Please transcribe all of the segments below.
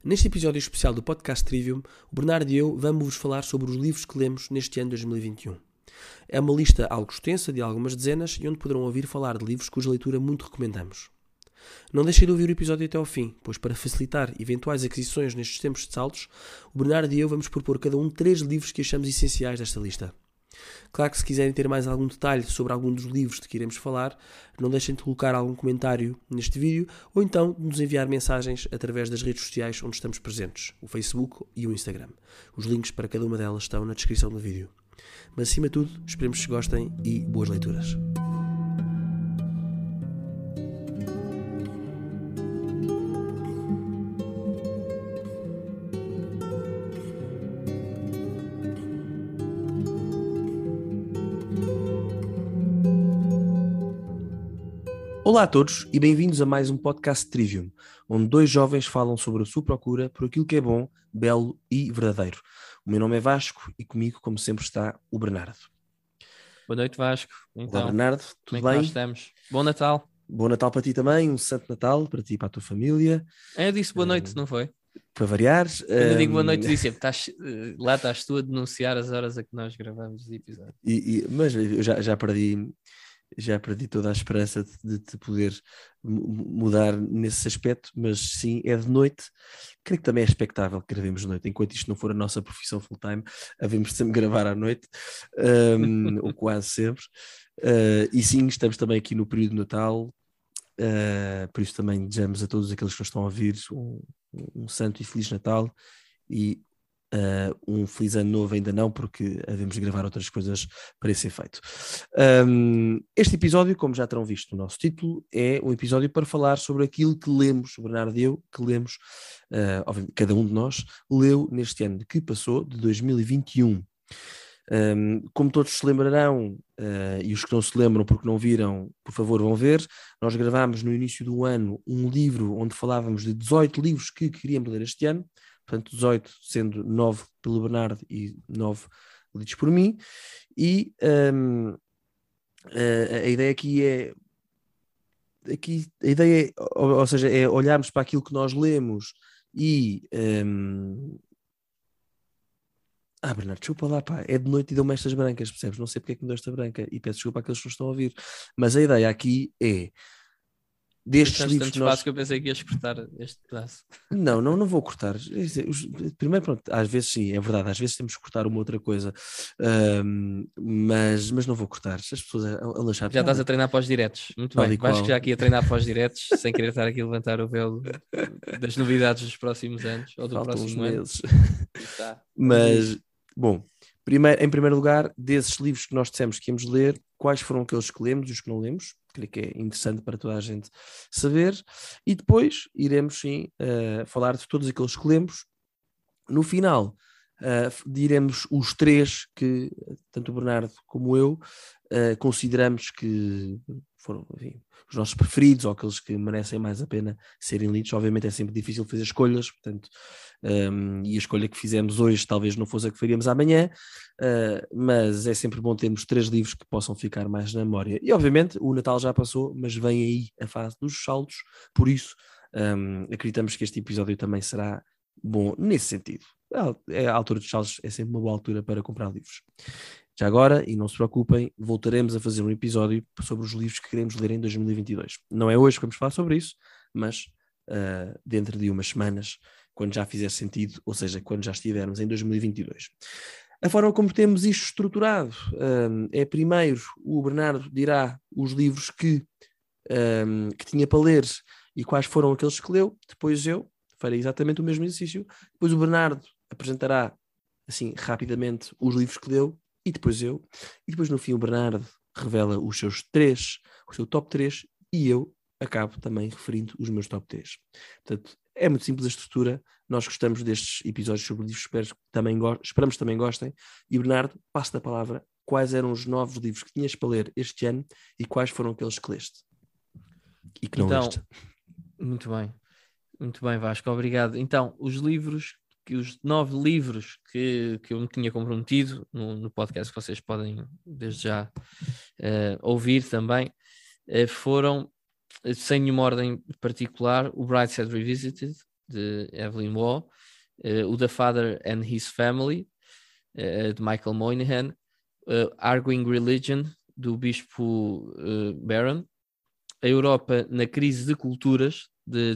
Neste episódio especial do Podcast Trivium, o Bernardo e eu vamos-vos falar sobre os livros que lemos neste ano 2021. É uma lista algo extensa, de algumas dezenas, e onde poderão ouvir falar de livros cuja leitura muito recomendamos. Não deixem de ouvir o episódio até ao fim, pois para facilitar eventuais aquisições nestes tempos de saltos, o Bernardo e eu vamos propor cada um 3 livros que achamos essenciais desta lista. Claro que se quiserem ter mais algum detalhe sobre algum dos livros de que iremos falar, não deixem de colocar algum comentário neste vídeo ou então de nos enviar mensagens através das redes sociais onde estamos presentes, o Facebook e o Instagram. Os links para cada uma delas estão na descrição do vídeo. Mas acima de tudo, esperemos que gostem e boas leituras. Olá a todos e bem-vindos a mais um podcast Trivium, onde dois jovens falam sobre a sua procura por aquilo que é bom, belo e verdadeiro. O meu nome é Vasco e comigo, como sempre, está o Bernardo. Boa noite, Vasco. Olá, Bernardo, tudo como é que bem? nós estamos? Bom Natal. Bom Natal para ti também, um Santo Natal para ti e para a tua família. Eu disse boa noite, não foi? Para variar. Quando eu digo boa noite, disse sempre, lá estás tu a denunciar as horas a que nós gravamos o episódio. Mas eu já perdi toda a esperança de te poder mudar nesse aspecto, mas sim, é de noite. Creio que também é expectável que gravemos de noite, enquanto isto não for a nossa profissão full-time, havemos de sempre gravar à noite, ou quase sempre. E sim, estamos também aqui no período de Natal, por isso também desejamos a todos aqueles que nos estão a ouvir um santo e feliz Natal e um feliz ano novo ainda não, porque havemos de gravar outras coisas para esse efeito. Este episódio, como já terão visto no nosso título, é um episódio para falar sobre aquilo que lemos, o Bernardo e eu, que lemos, obviamente, cada um de nós leu neste ano que passou, de 2021. Como todos se lembrarão, e os que não se lembram porque não viram, por favor vão ver, nós gravámos no início do ano um livro onde falávamos de 18 livros que queríamos ler este ano, portanto 18 sendo 9 pelo Bernardo e 9 lidos por mim, e a ideia aqui é, ou seja, é olharmos para aquilo que nós lemos e... Bernardo, desculpa lá, pá, é de noite e deu-me estas brancas, percebes? Não sei porque é que me deu esta branca e peço desculpa àqueles que não estão a ouvir, mas a ideia aqui é destes livros que nós... que eu pensei que ias cortar este pedaço. Não vou cortar. Primeiro, pronto, às vezes sim, é verdade, às vezes temos que cortar uma outra coisa, mas não vou cortar. As pessoas a achar... Já estás a treinar para os diretos. Muito bem, vais que já aqui a treinar para os diretos, sem querer estar aqui a levantar o véu das novidades dos próximos anos, ou do Faltam próximo uns ano. meses. Tá. Mas, bom, em primeiro lugar, desses livros que nós dissemos que íamos ler, quais foram aqueles que lemos e os que não lemos? Creio que é interessante para toda a gente saber. E depois iremos, sim, falar de todos aqueles que lemos. No final, diremos os 3 que, tanto o Bernardo como eu, consideramos que foram, enfim, os nossos preferidos ou aqueles que merecem mais a pena serem lidos. Obviamente é sempre difícil fazer escolhas, portanto, e a escolha que fizemos hoje talvez não fosse a que faríamos amanhã, mas é sempre bom termos 3 livros que possam ficar mais na memória. E obviamente o Natal já passou, mas vem aí a fase dos saltos, por isso acreditamos que este episódio também será bom nesse sentido. A altura dos saltos é sempre uma boa altura para comprar livros. Já agora, e não se preocupem, voltaremos a fazer um episódio sobre os livros que queremos ler em 2022. Não é hoje que vamos falar sobre isso, mas dentro de umas semanas, quando já fizer sentido, ou seja, quando já estivermos em 2022. A forma como temos isto estruturado é primeiro o Bernardo dirá os livros que tinha para ler e quais foram aqueles que leu, depois eu farei exatamente o mesmo exercício, depois o Bernardo apresentará assim rapidamente os livros que leu e depois eu, e depois no fim o Bernardo revela os seus 3, o seu top 3 e eu acabo também referindo os meus top 3. Portanto, é muito simples a estrutura, nós gostamos destes episódios sobre livros, esperamos também gostem, e Bernardo, passo-te a palavra, quais eram os novos livros que tinhas para ler este ano e quais foram aqueles que leste e que não leste. Muito bem Vasco, obrigado. Então, os 9 livros que eu me tinha comprometido no podcast, que vocês podem desde já ouvir também, foram, sem nenhuma ordem particular, o Brightside Revisited, de Evelyn Waugh, o The Father and His Family, de Michael Moynihan, Arguing Religion, do Bispo Barron, A Europa na Crise de Culturas,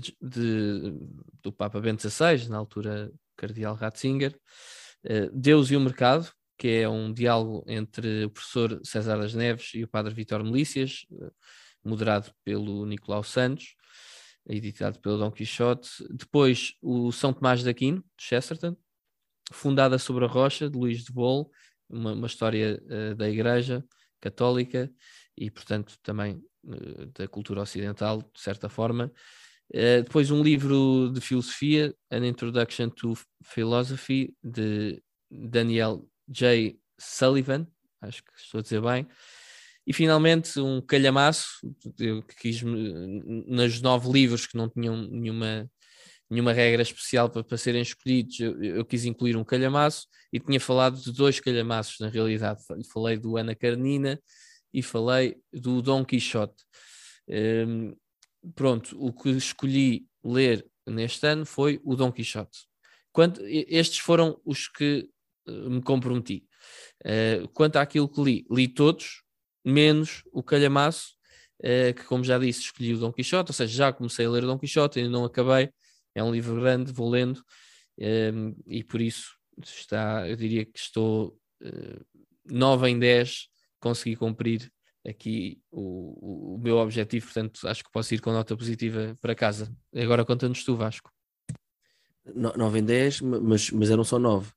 do Papa Bento XVI, na altura Cardeal Ratzinger, Deus e o Mercado, que é um diálogo entre o professor César das Neves e o padre Vítor Melícias, moderado pelo Nicolau Santos, editado pelo Dom Quixote. Depois o São Tomás de Aquino, de Chesterton, Fundada sobre a Rocha, de Luís de Bolo, uma história da Igreja Católica e, portanto, também da cultura ocidental, de certa forma. Depois um livro de filosofia, An Introduction to Philosophy, de Daniel J. Sullivan, acho que estou a dizer bem. E finalmente um calhamaço, eu quis, nos 9 livros que não tinham nenhuma regra especial para serem escolhidos, eu quis incluir um calhamaço e tinha falado de 2 calhamaços na realidade. Falei do Ana Karenina e falei do Dom Quixote. Pronto, o que escolhi ler neste ano foi o Dom Quixote. Estes foram os que me comprometi. Quanto àquilo que li todos, menos o calhamaço, que, como já disse, escolhi o Dom Quixote, ou seja, já comecei a ler o Dom Quixote, ainda não acabei. É um livro grande, vou lendo, e por isso eu diria que estou 9 em 10, consegui cumprir aqui o meu objetivo, portanto acho que posso ir com nota positiva para casa. Agora conta-nos tu, Vasco. 9 em 10, mas eram só 9.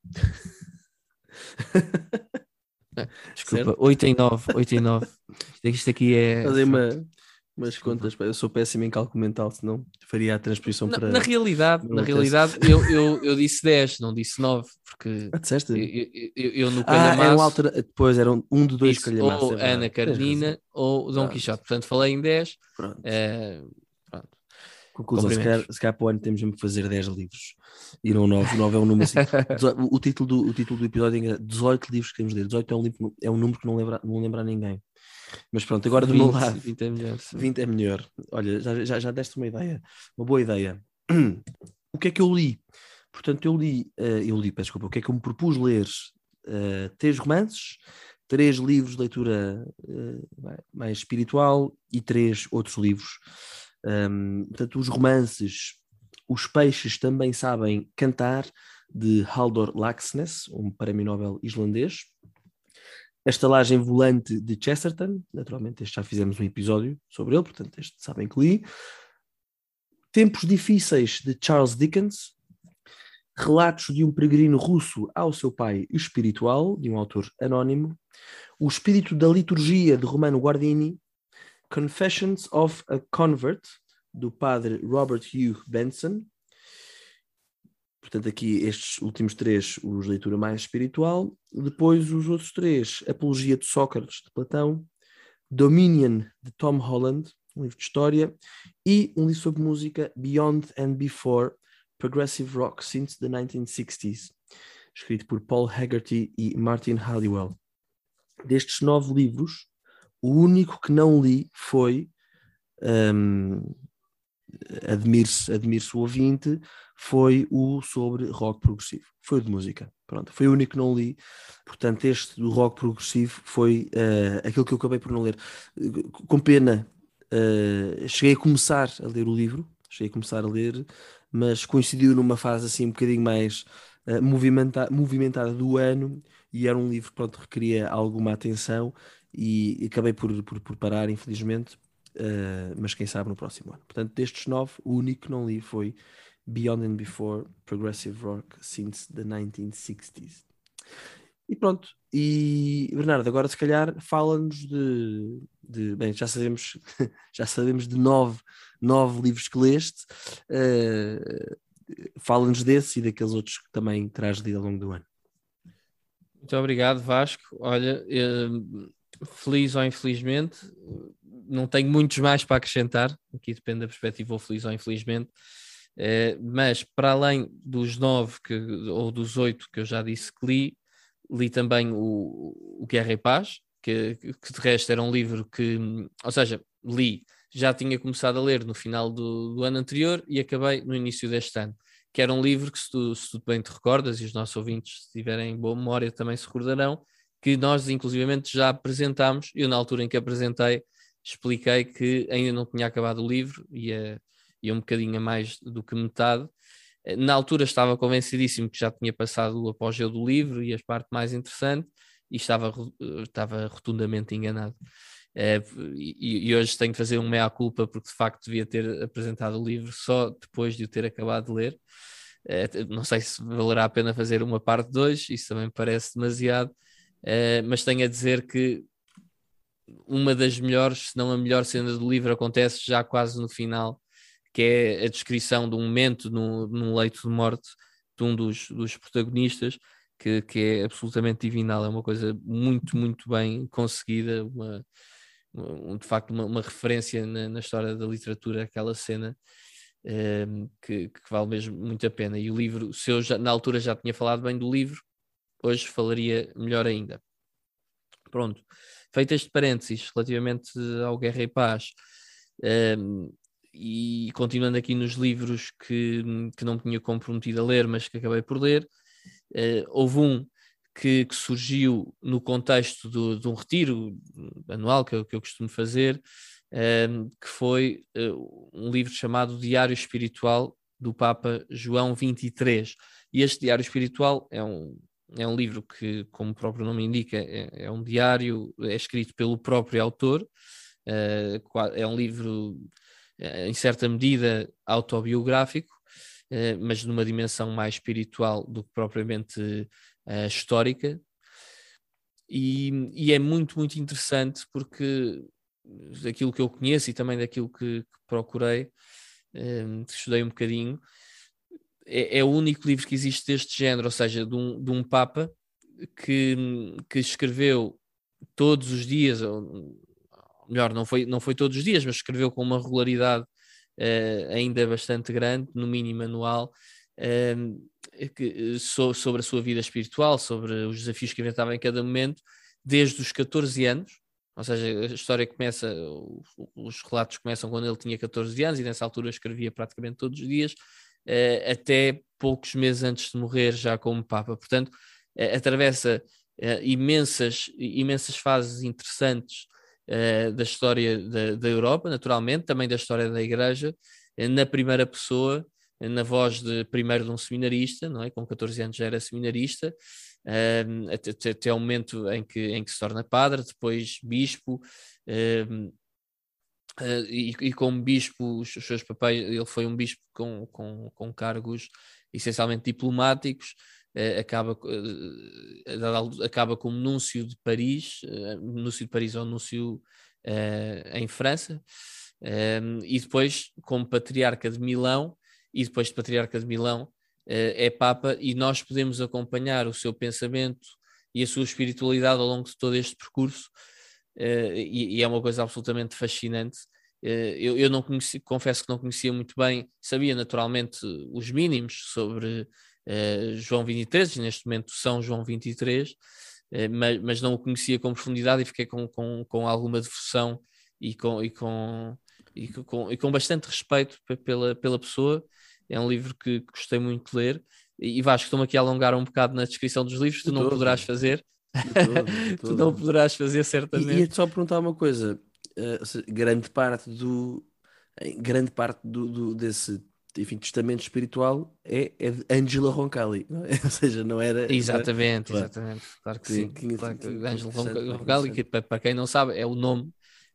Desculpa, certo? 8 em 9. Isto aqui é... Fazer umas contas, eu sou péssimo em cálculo mental, senão faria a transposição para... Na realidade, eu disse 10, não disse 9, porque... disseste? Eu no calhamaço... Depois eram um de 2 calhamaços. Ou Ana Karenina ou Dom Quixote, portanto falei em 10. Pronto. Pronto. Conclusão, se calhar para o ano temos mesmo que fazer 10 livros e não 9. 9 é um número assim. O título do episódio é 18 livros que temos de ler. 18 é um número que não lembra a ninguém. Mas pronto, agora do meu lado 20 é melhor. 20 é melhor. Olha, já deste uma ideia, uma boa ideia. O que é que eu li? Portanto, o que é que eu me propus ler? 3 romances, 3 livros de leitura mais espiritual e 3 outros livros. Portanto, os romances Os Peixes Também Sabem Cantar, de Halldór Laxness, um prémio Nobel islandês. A Estalagem Volante, de Chesterton, naturalmente este já fizemos um episódio sobre ele, portanto este sabem que li. Tempos Difíceis, de Charles Dickens. Relatos de um Peregrino Russo ao Seu Pai Espiritual, de um autor anónimo. O Espírito da Liturgia, de Romano Guardini. Confessions of a Convert, do padre Robert Hugh Benson. Portanto, aqui estes últimos 3, os de leitura mais espiritual. Depois os outros 3, Apologia de Sócrates, de Platão. Dominion, de Tom Holland, um livro de história. E um livro sobre música, Beyond and Before, Progressive Rock Since the 1960s, escrito por Paul Haggerty e Martin Halliwell. Destes 9 livros, o único que não li foi, admire-se o ouvinte, foi o sobre rock progressivo. Foi o de música. Pronto, foi o único que não li. Portanto, este do rock progressivo foi aquilo que eu acabei por não ler. Com pena, cheguei a começar a ler o livro, mas coincidiu numa fase assim um bocadinho mais movimentada do ano, e era um livro que, pronto, requeria alguma atenção, e acabei por parar, infelizmente, mas quem sabe no próximo ano. Portanto, destes 9, o único que não li foi Beyond and Before, Progressive Rock Since the 1960s. E pronto. E Bernardo, agora se calhar fala-nos bem, já sabemos de 9 livros que leste. Fala-nos desses e daqueles outros que também terás lido ao longo do ano. Muito obrigado, Vasco. Olha, feliz ou infelizmente, não tenho muitos mais para acrescentar, aqui depende da perspectiva, ou feliz ou infelizmente, mas para além dos 9 ou dos 8 que eu já disse que li também o Guerra e Paz, que de resto era um livro que, ou seja, já tinha começado a ler no final do ano anterior e acabei no início deste ano. que era um livro que, se tu bem te recordas, e os nossos ouvintes, se tiverem boa memória, também se recordarão, que nós inclusivamente já apresentámos. Eu, na altura em que apresentei, expliquei que ainda não tinha acabado o livro, ia um bocadinho a mais do que metade. Na altura estava convencidíssimo que já tinha passado o apogeu do livro e a parte mais interessante, e estava rotundamente enganado. E hoje tenho que fazer um meia-culpa, porque de facto devia ter apresentado o livro só depois de o ter acabado de ler. Não sei se valerá a pena fazer uma parte 2, isso também me parece demasiado, mas tenho a dizer que uma das melhores, se não a melhor cena do livro acontece já quase no final, que é a descrição de um momento num leito de morte de um dos protagonistas, que é absolutamente divinal, é uma coisa muito, muito bem conseguida, de facto uma referência na história da literatura, aquela cena, que vale mesmo muito a pena. E o livro, se eu na altura já tinha falado bem do livro, hoje falaria melhor ainda. Pronto, feito este parênteses relativamente ao Guerra e Paz, e continuando aqui nos livros que não me tinha comprometido a ler, mas que acabei por ler, houve um que surgiu no contexto de um retiro anual que eu costumo fazer, que foi um livro chamado Diário Espiritual do Papa João XXIII. E este Diário Espiritual é um livro que, como o próprio nome indica, é um diário, é escrito pelo próprio autor, é um livro, em certa medida, autobiográfico, mas numa dimensão mais espiritual do que propriamente histórica. E é muito, muito interessante, porque daquilo que eu conheço e também daquilo que procurei, que estudei um bocadinho, é o único livro que existe deste género, ou seja, de um Papa que escreveu todos os dias, ou melhor, não foi todos os dias, mas escreveu com uma regularidade ainda bastante grande, no mínimo anual, sobre a sua vida espiritual, sobre os desafios que enfrentava em cada momento, desde os 14 anos. Ou seja, a história começa, os relatos começam quando ele tinha 14 anos, e nessa altura escrevia praticamente todos os dias, até poucos meses antes de morrer, já como Papa. Portanto, atravessa imensas fases interessantes da história da Europa, naturalmente, também da história da Igreja, na primeira pessoa, na voz primeiro de um seminarista, não é? Com 14 anos já era seminarista, até o momento em que se torna padre, depois bispo, e como bispo, os seus papéis, ele foi um bispo com cargos essencialmente diplomáticos, acaba como núncio de Paris ou núncio em França, e depois como patriarca de Milão, e depois de patriarca de Milão é Papa, e nós podemos acompanhar o seu pensamento e a sua espiritualidade ao longo de todo este percurso. E é uma coisa absolutamente fascinante. Eu não conheci, confesso que não conhecia muito bem, sabia naturalmente os mínimos sobre João 23, neste momento São João 23, mas não o conhecia com profundidade, e fiquei com alguma devoção e com bastante respeito pela pessoa. É um livro que gostei muito de ler. E Vasco, estou-me aqui a alongar um bocado na descrição dos livros, tu não poderás fazer. De Tu não todo. poderás fazer, E certamente. ia-te só perguntar uma coisa. Ou seja, grande parte desse, enfim, testamento espiritual é de Angela Roncalli, não é? Ou seja, não era, não é? Exatamente, Claro. exatamente. Claro que Que, sim. que, Claro que que Ângelo interessante, pá, que Roncalli, que interessante. para quem não sabe, é o nome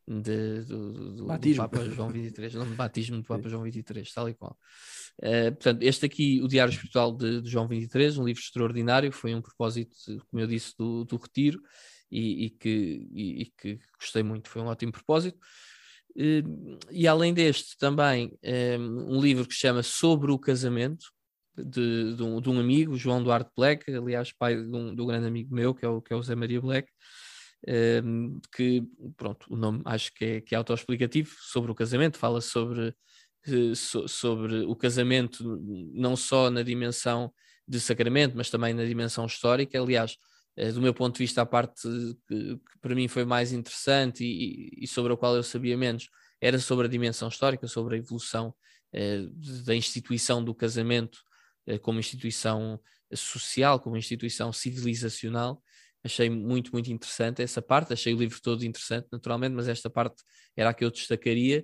do Batismo. Papa João XXIII, o nome de batismo do Papa João XXIII, tal e qual. Portanto, este aqui, o Diário Espiritual de João XXIII, um livro extraordinário, foi um propósito, como eu disse, do retiro, e que gostei muito, foi um ótimo propósito. E além deste, também um livro que se chama Sobre o Casamento, de um amigo, João Duarte Black, aliás, pai de um grande amigo meu, que é o Zé Maria Black, que, pronto, o nome acho que é autoexplicativo, sobre o casamento, fala sobre o casamento, não só na dimensão de sacramento, mas também na dimensão histórica. Aliás, do meu ponto de vista, a parte que para mim foi mais interessante e sobre a qual eu sabia menos, era sobre a dimensão histórica, sobre a evolução da instituição do casamento como instituição social, como instituição civilizacional. Achei muito, muito interessante essa parte. Achei o livro todo interessante, naturalmente, mas esta parte era a que eu destacaria.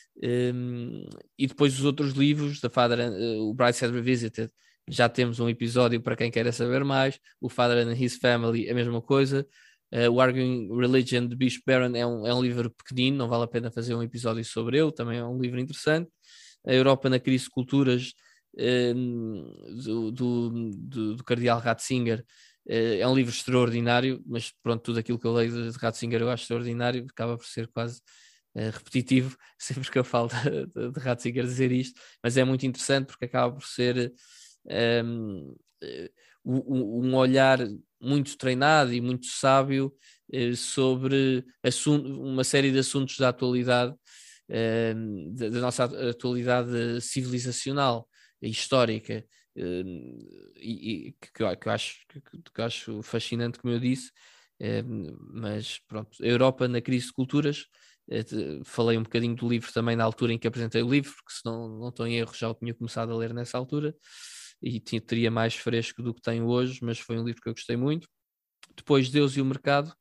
E depois os outros livros, o Brideshead Revisited, já temos um episódio para quem queira saber mais. O Father and His Family, a mesma coisa. O Arguing Religion de Bishop Barron é um livro pequenino, não vale a pena fazer um episódio sobre ele, também é um livro interessante. A Europa na Crise de Culturas, do Cardeal Ratzinger, é um livro extraordinário, mas pronto, tudo aquilo que eu leio de Ratzinger eu acho extraordinário, acaba por ser quase repetitivo, sempre que eu falo de Ratzinger dizer isto, mas é muito interessante porque acaba por ser um olhar muito treinado e muito sábio sobre uma série de assuntos da atualidade, da nossa atualidade civilizacional e histórica, e que eu acho fascinante, como eu disse. Mas pronto, a Europa na Crise de Culturas. Falei um bocadinho do livro também na altura em que apresentei o livro, porque se não estou em erro já o tinha começado a ler nessa altura e teria mais fresco do que tenho hoje, mas foi um livro que eu gostei muito. Depois Deus e o Mercado,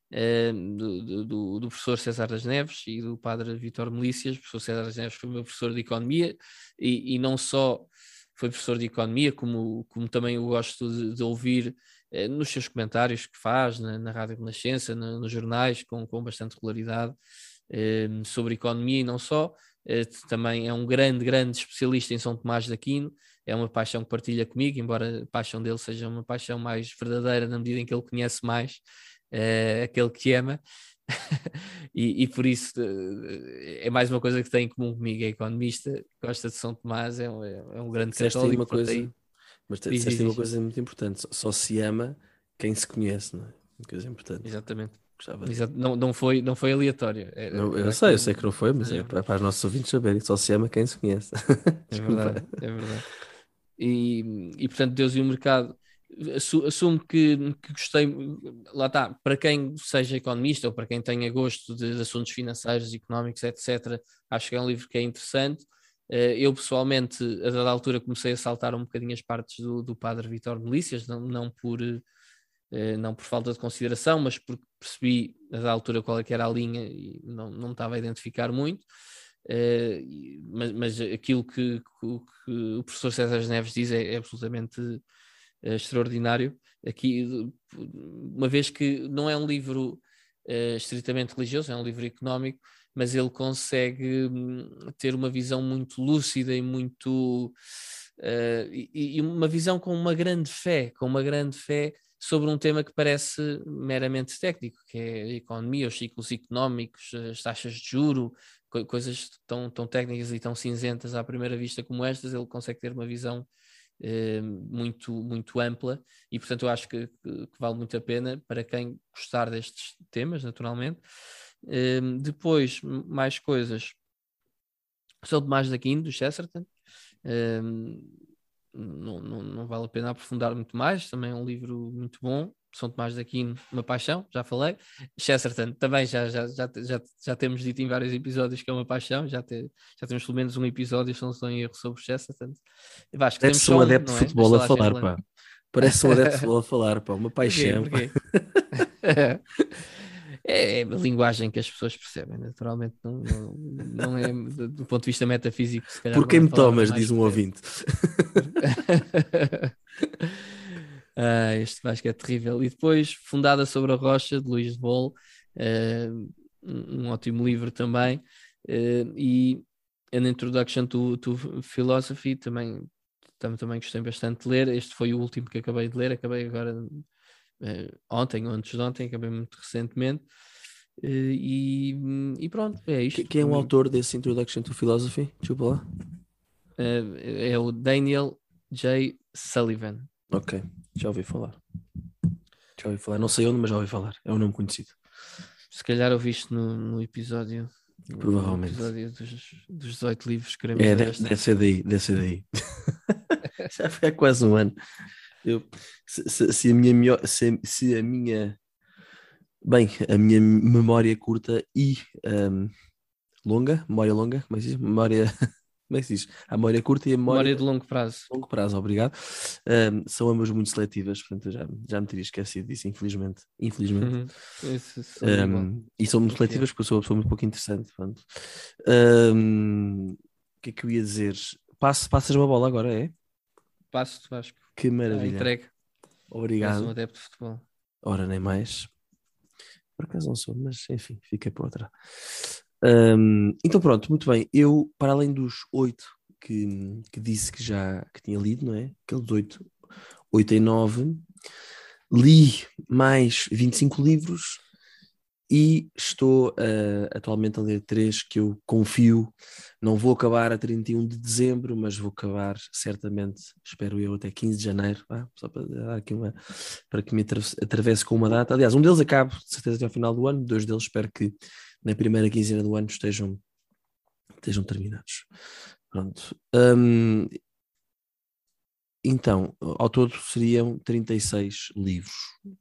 do professor César das Neves e do padre Vítor Melícias. O professor César das Neves foi meu professor de Economia e não só foi professor de Economia, como também eu gosto de ouvir nos seus comentários que faz na Rádio Renascença, nos jornais, com bastante regularidade, sobre economia e não só. Também é um grande especialista em São Tomás de Aquino. É uma paixão que partilha comigo, embora a paixão dele seja uma paixão mais verdadeira na medida em que ele conhece mais aquele que ama. e por isso é mais uma coisa que tem em comum comigo. É economista, gosta de São Tomás, é um grande católico. Uma coisa, mas disseste uma coisa muito importante: só se ama quem se conhece, não é? Uma coisa importante. Exatamente. Não foi aleatório. Eu sei que não foi, mas é para os nossos ouvintes saberem: só se ama quem se conhece. É verdade. E portanto, Deus e o Mercado, assumo que gostei. Lá está, para quem seja economista ou para quem tenha gosto de assuntos financeiros, económicos, etc., acho que é um livro que é interessante. Eu pessoalmente, a dada altura, comecei a saltar um bocadinho as partes do padre Vítor Melícias, não por falta de consideração, mas porque percebi a dada altura qual é que era a linha e não estava a identificar muito. Mas aquilo que o professor César Neves diz é absolutamente extraordinário. Aqui, uma vez que não é um livro estritamente religioso, é um livro económico, mas ele consegue ter uma visão muito lúcida e muito e uma visão com uma grande fé sobre um tema que parece meramente técnico, que é a economia, os ciclos económicos, as taxas de juro, coisas tão técnicas e tão cinzentas à primeira vista como estas. Ele consegue ter uma visão muito, muito ampla e, portanto, eu acho que vale muito a pena para quem gostar destes temas, naturalmente. Depois, mais coisas. São Tomás de Aquino, do Chesterton. Não vale a pena aprofundar muito mais, também é um livro muito bom. São Tomás de Aquino, uma paixão, já falei. Chesterton, também já temos dito em vários episódios que é uma paixão, já temos pelo menos um episódio, se não estou em erro, sobre Chesterton. Parece um adepto de futebol a falar, pá. Parece um adepto de futebol a falar, pá, uma paixão. Porquê? É a linguagem que as pessoas percebem, naturalmente, não é do ponto de vista metafísico. Se calhar por quem me tomas, diz um ouvinte. Este Vasco é terrível. E depois, Fundada sobre a Rocha, de Luís de Bolo, um ótimo livro também, e An Introduction to Philosophy, também gostei bastante de ler. Este foi o último que acabei de ler, acabei agora ontem ou antes de ontem, acabei muito recentemente. E pronto, é isto. Quem é o autor desse Introduction to Philosophy? Desculpa lá. É o Daniel J. Sullivan. Ok, já ouvi falar. Não sei onde, mas já ouvi falar. É um nome conhecido. Se calhar ouviste no episódio. Provavelmente. No episódio dos 18 livros que queremos ler. Deve ser daí. Já foi há quase um ano. Se a minha memória curta e memória longa, como é que diz? Memória Como é que se diz? A memória curta e a memória Memória de longo prazo. longo prazo, obrigado. São ambas muito seletivas, portanto eu já me teria esquecido disso, infelizmente. Isso sou igual. E são muito É pior. seletivas porque eu sou uma pessoa muito pouco interessante. Pronto. O que é que eu ia dizer? Passas uma bola agora, é? Passo, Vasco. Que Está maravilha. entregue. És um Obrigado. adepto de futebol. Ora, nem mais. Por acaso não sou, mas enfim, fica para outra. Então pronto, muito bem. Eu, para além dos 8 que disse que tinha lido, não é? Aqueles 8 em 9, li mais 25 livros e estou atualmente a ler 3 que eu confio. Não vou acabar a 31 de dezembro, mas vou acabar certamente, espero eu, até 15 de janeiro, só para dar aqui para que me atravesse com uma data. Aliás, um deles acabo, de certeza, até ao final do ano, 2 deles espero que na primeira quinzena do ano estejam terminados. Pronto. Então, ao todo seriam 36 livros.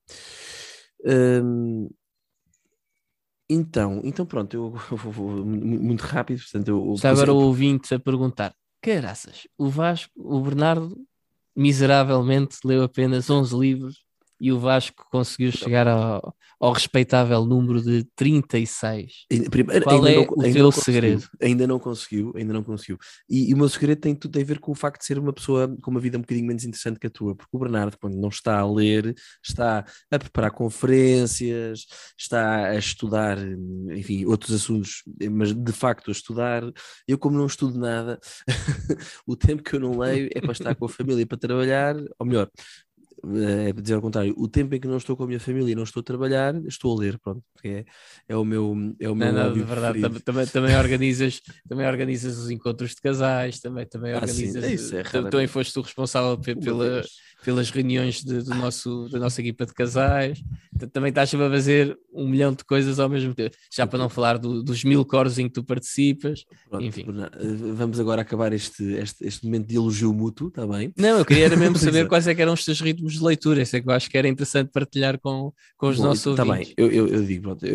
Então pronto, eu vou muito rápido, portanto Está agora o ouvinte a perguntar: caraças, o Vasco, o Bernardo, miseravelmente leu apenas 11 livros e o Vasco conseguiu chegar ao respeitável número de 36. Primeiro, Qual é o teu segredo? Ainda não conseguiu. E o meu segredo tem tudo a ver com o facto de ser uma pessoa com uma vida um bocadinho menos interessante que a tua, porque o Bernardo, quando não está a ler, está a preparar conferências, está a estudar, enfim, outros assuntos, mas de facto a estudar. Eu, como não estudo nada, o tempo que eu não leio é para estar com a família, para trabalhar, ou melhor, é dizer ao contrário, o tempo em que não estou com a minha família e não estou a trabalhar, estou a ler, pronto, porque é o meu Não é nada hobby de verdade. preferido. Também organizas os encontros de casais, também Sim, organizas. isso é Também raramente. foste o responsável pelas reuniões da nossa equipa de casais. Também estás sempre a fazer 1 milhão de coisas ao mesmo tempo. Já para não falar dos 1000 coros em que tu participas. Pronto, Enfim. vamos agora acabar este momento de elogio mútuo, está bem? Não, eu queria era mesmo saber quais é que eram os teus ritmos de leitura. Isso é que eu acho que era interessante partilhar com os nossos Está bem, ouvintes. eu digo, pronto,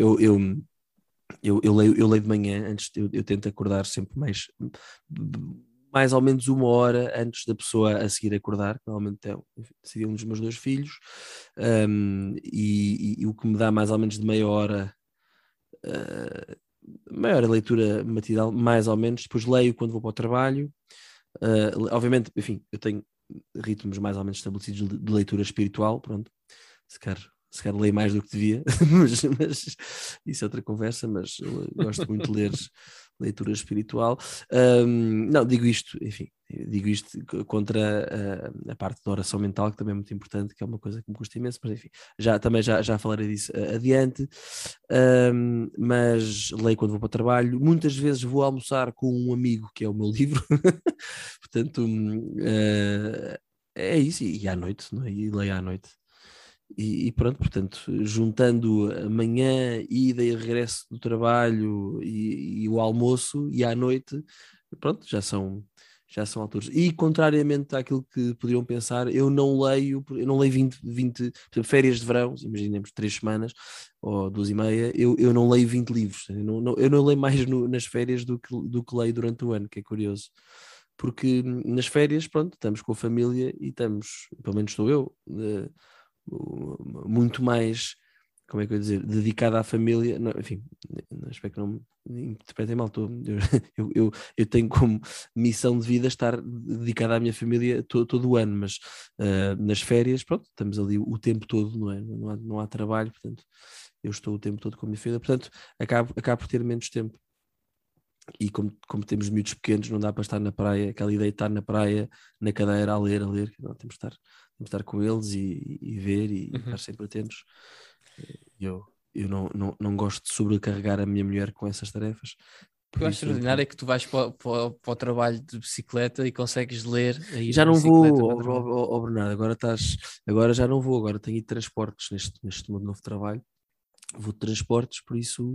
eu leio de manhã, eu tento acordar sempre mais ou menos 1 hora antes da pessoa a seguir acordar, que normalmente seria um dos meus 2 filhos, e o que me dá mais ou menos de meia hora leitura matinal, mais ou menos. Depois leio quando vou para o trabalho. Obviamente, enfim, eu tenho ritmos mais ou menos estabelecidos de leitura espiritual, pronto. Se calhar leio mais do que devia, mas isso é outra conversa, mas eu gosto muito de ler leitura espiritual. Não, digo isto contra a parte da oração mental, que também é muito importante, que é uma coisa que me custa imenso, mas enfim, também já falarei disso adiante. Mas leio quando vou para o trabalho, muitas vezes vou almoçar com um amigo que é o meu livro, portanto é isso, e à noite, não é? E leio à noite. E pronto, portanto, juntando a manhã, ida e regresso do trabalho e o almoço e à noite, pronto, já são alturas. E contrariamente àquilo que poderiam pensar, eu não leio 20 férias de verão, imaginemos 3 semanas ou 2 e meia, eu não leio 20 livros, eu não leio mais nas férias do que leio durante o ano, que é curioso. Porque nas férias, pronto, estamos com a família e estamos, pelo menos estou eu, muito mais, como é que eu ia dizer, dedicado à família. Não, enfim, espero que não me interpretem mal. Eu tenho como missão de vida estar dedicado à minha família todo o ano, mas nas férias, pronto, estamos ali o tempo todo, não é? Não há trabalho, portanto, eu estou o tempo todo com a minha família, portanto, acabo por ter menos tempo. E como temos miúdos pequenos, não dá para estar na praia, aquela ideia de estar na praia, na cadeira, a ler, não, temos de estar com eles e ver e estar sempre atentos. Eu não gosto de sobrecarregar a minha mulher com essas tarefas. O que eu acho extraordinário é que tu vais para o trabalho de bicicleta e consegues ler aí já de não bicicleta vou, para trabalhar. Bernardo, agora já não vou, agora tenho ido de transportes neste meu novo trabalho. Vou de transportes, por isso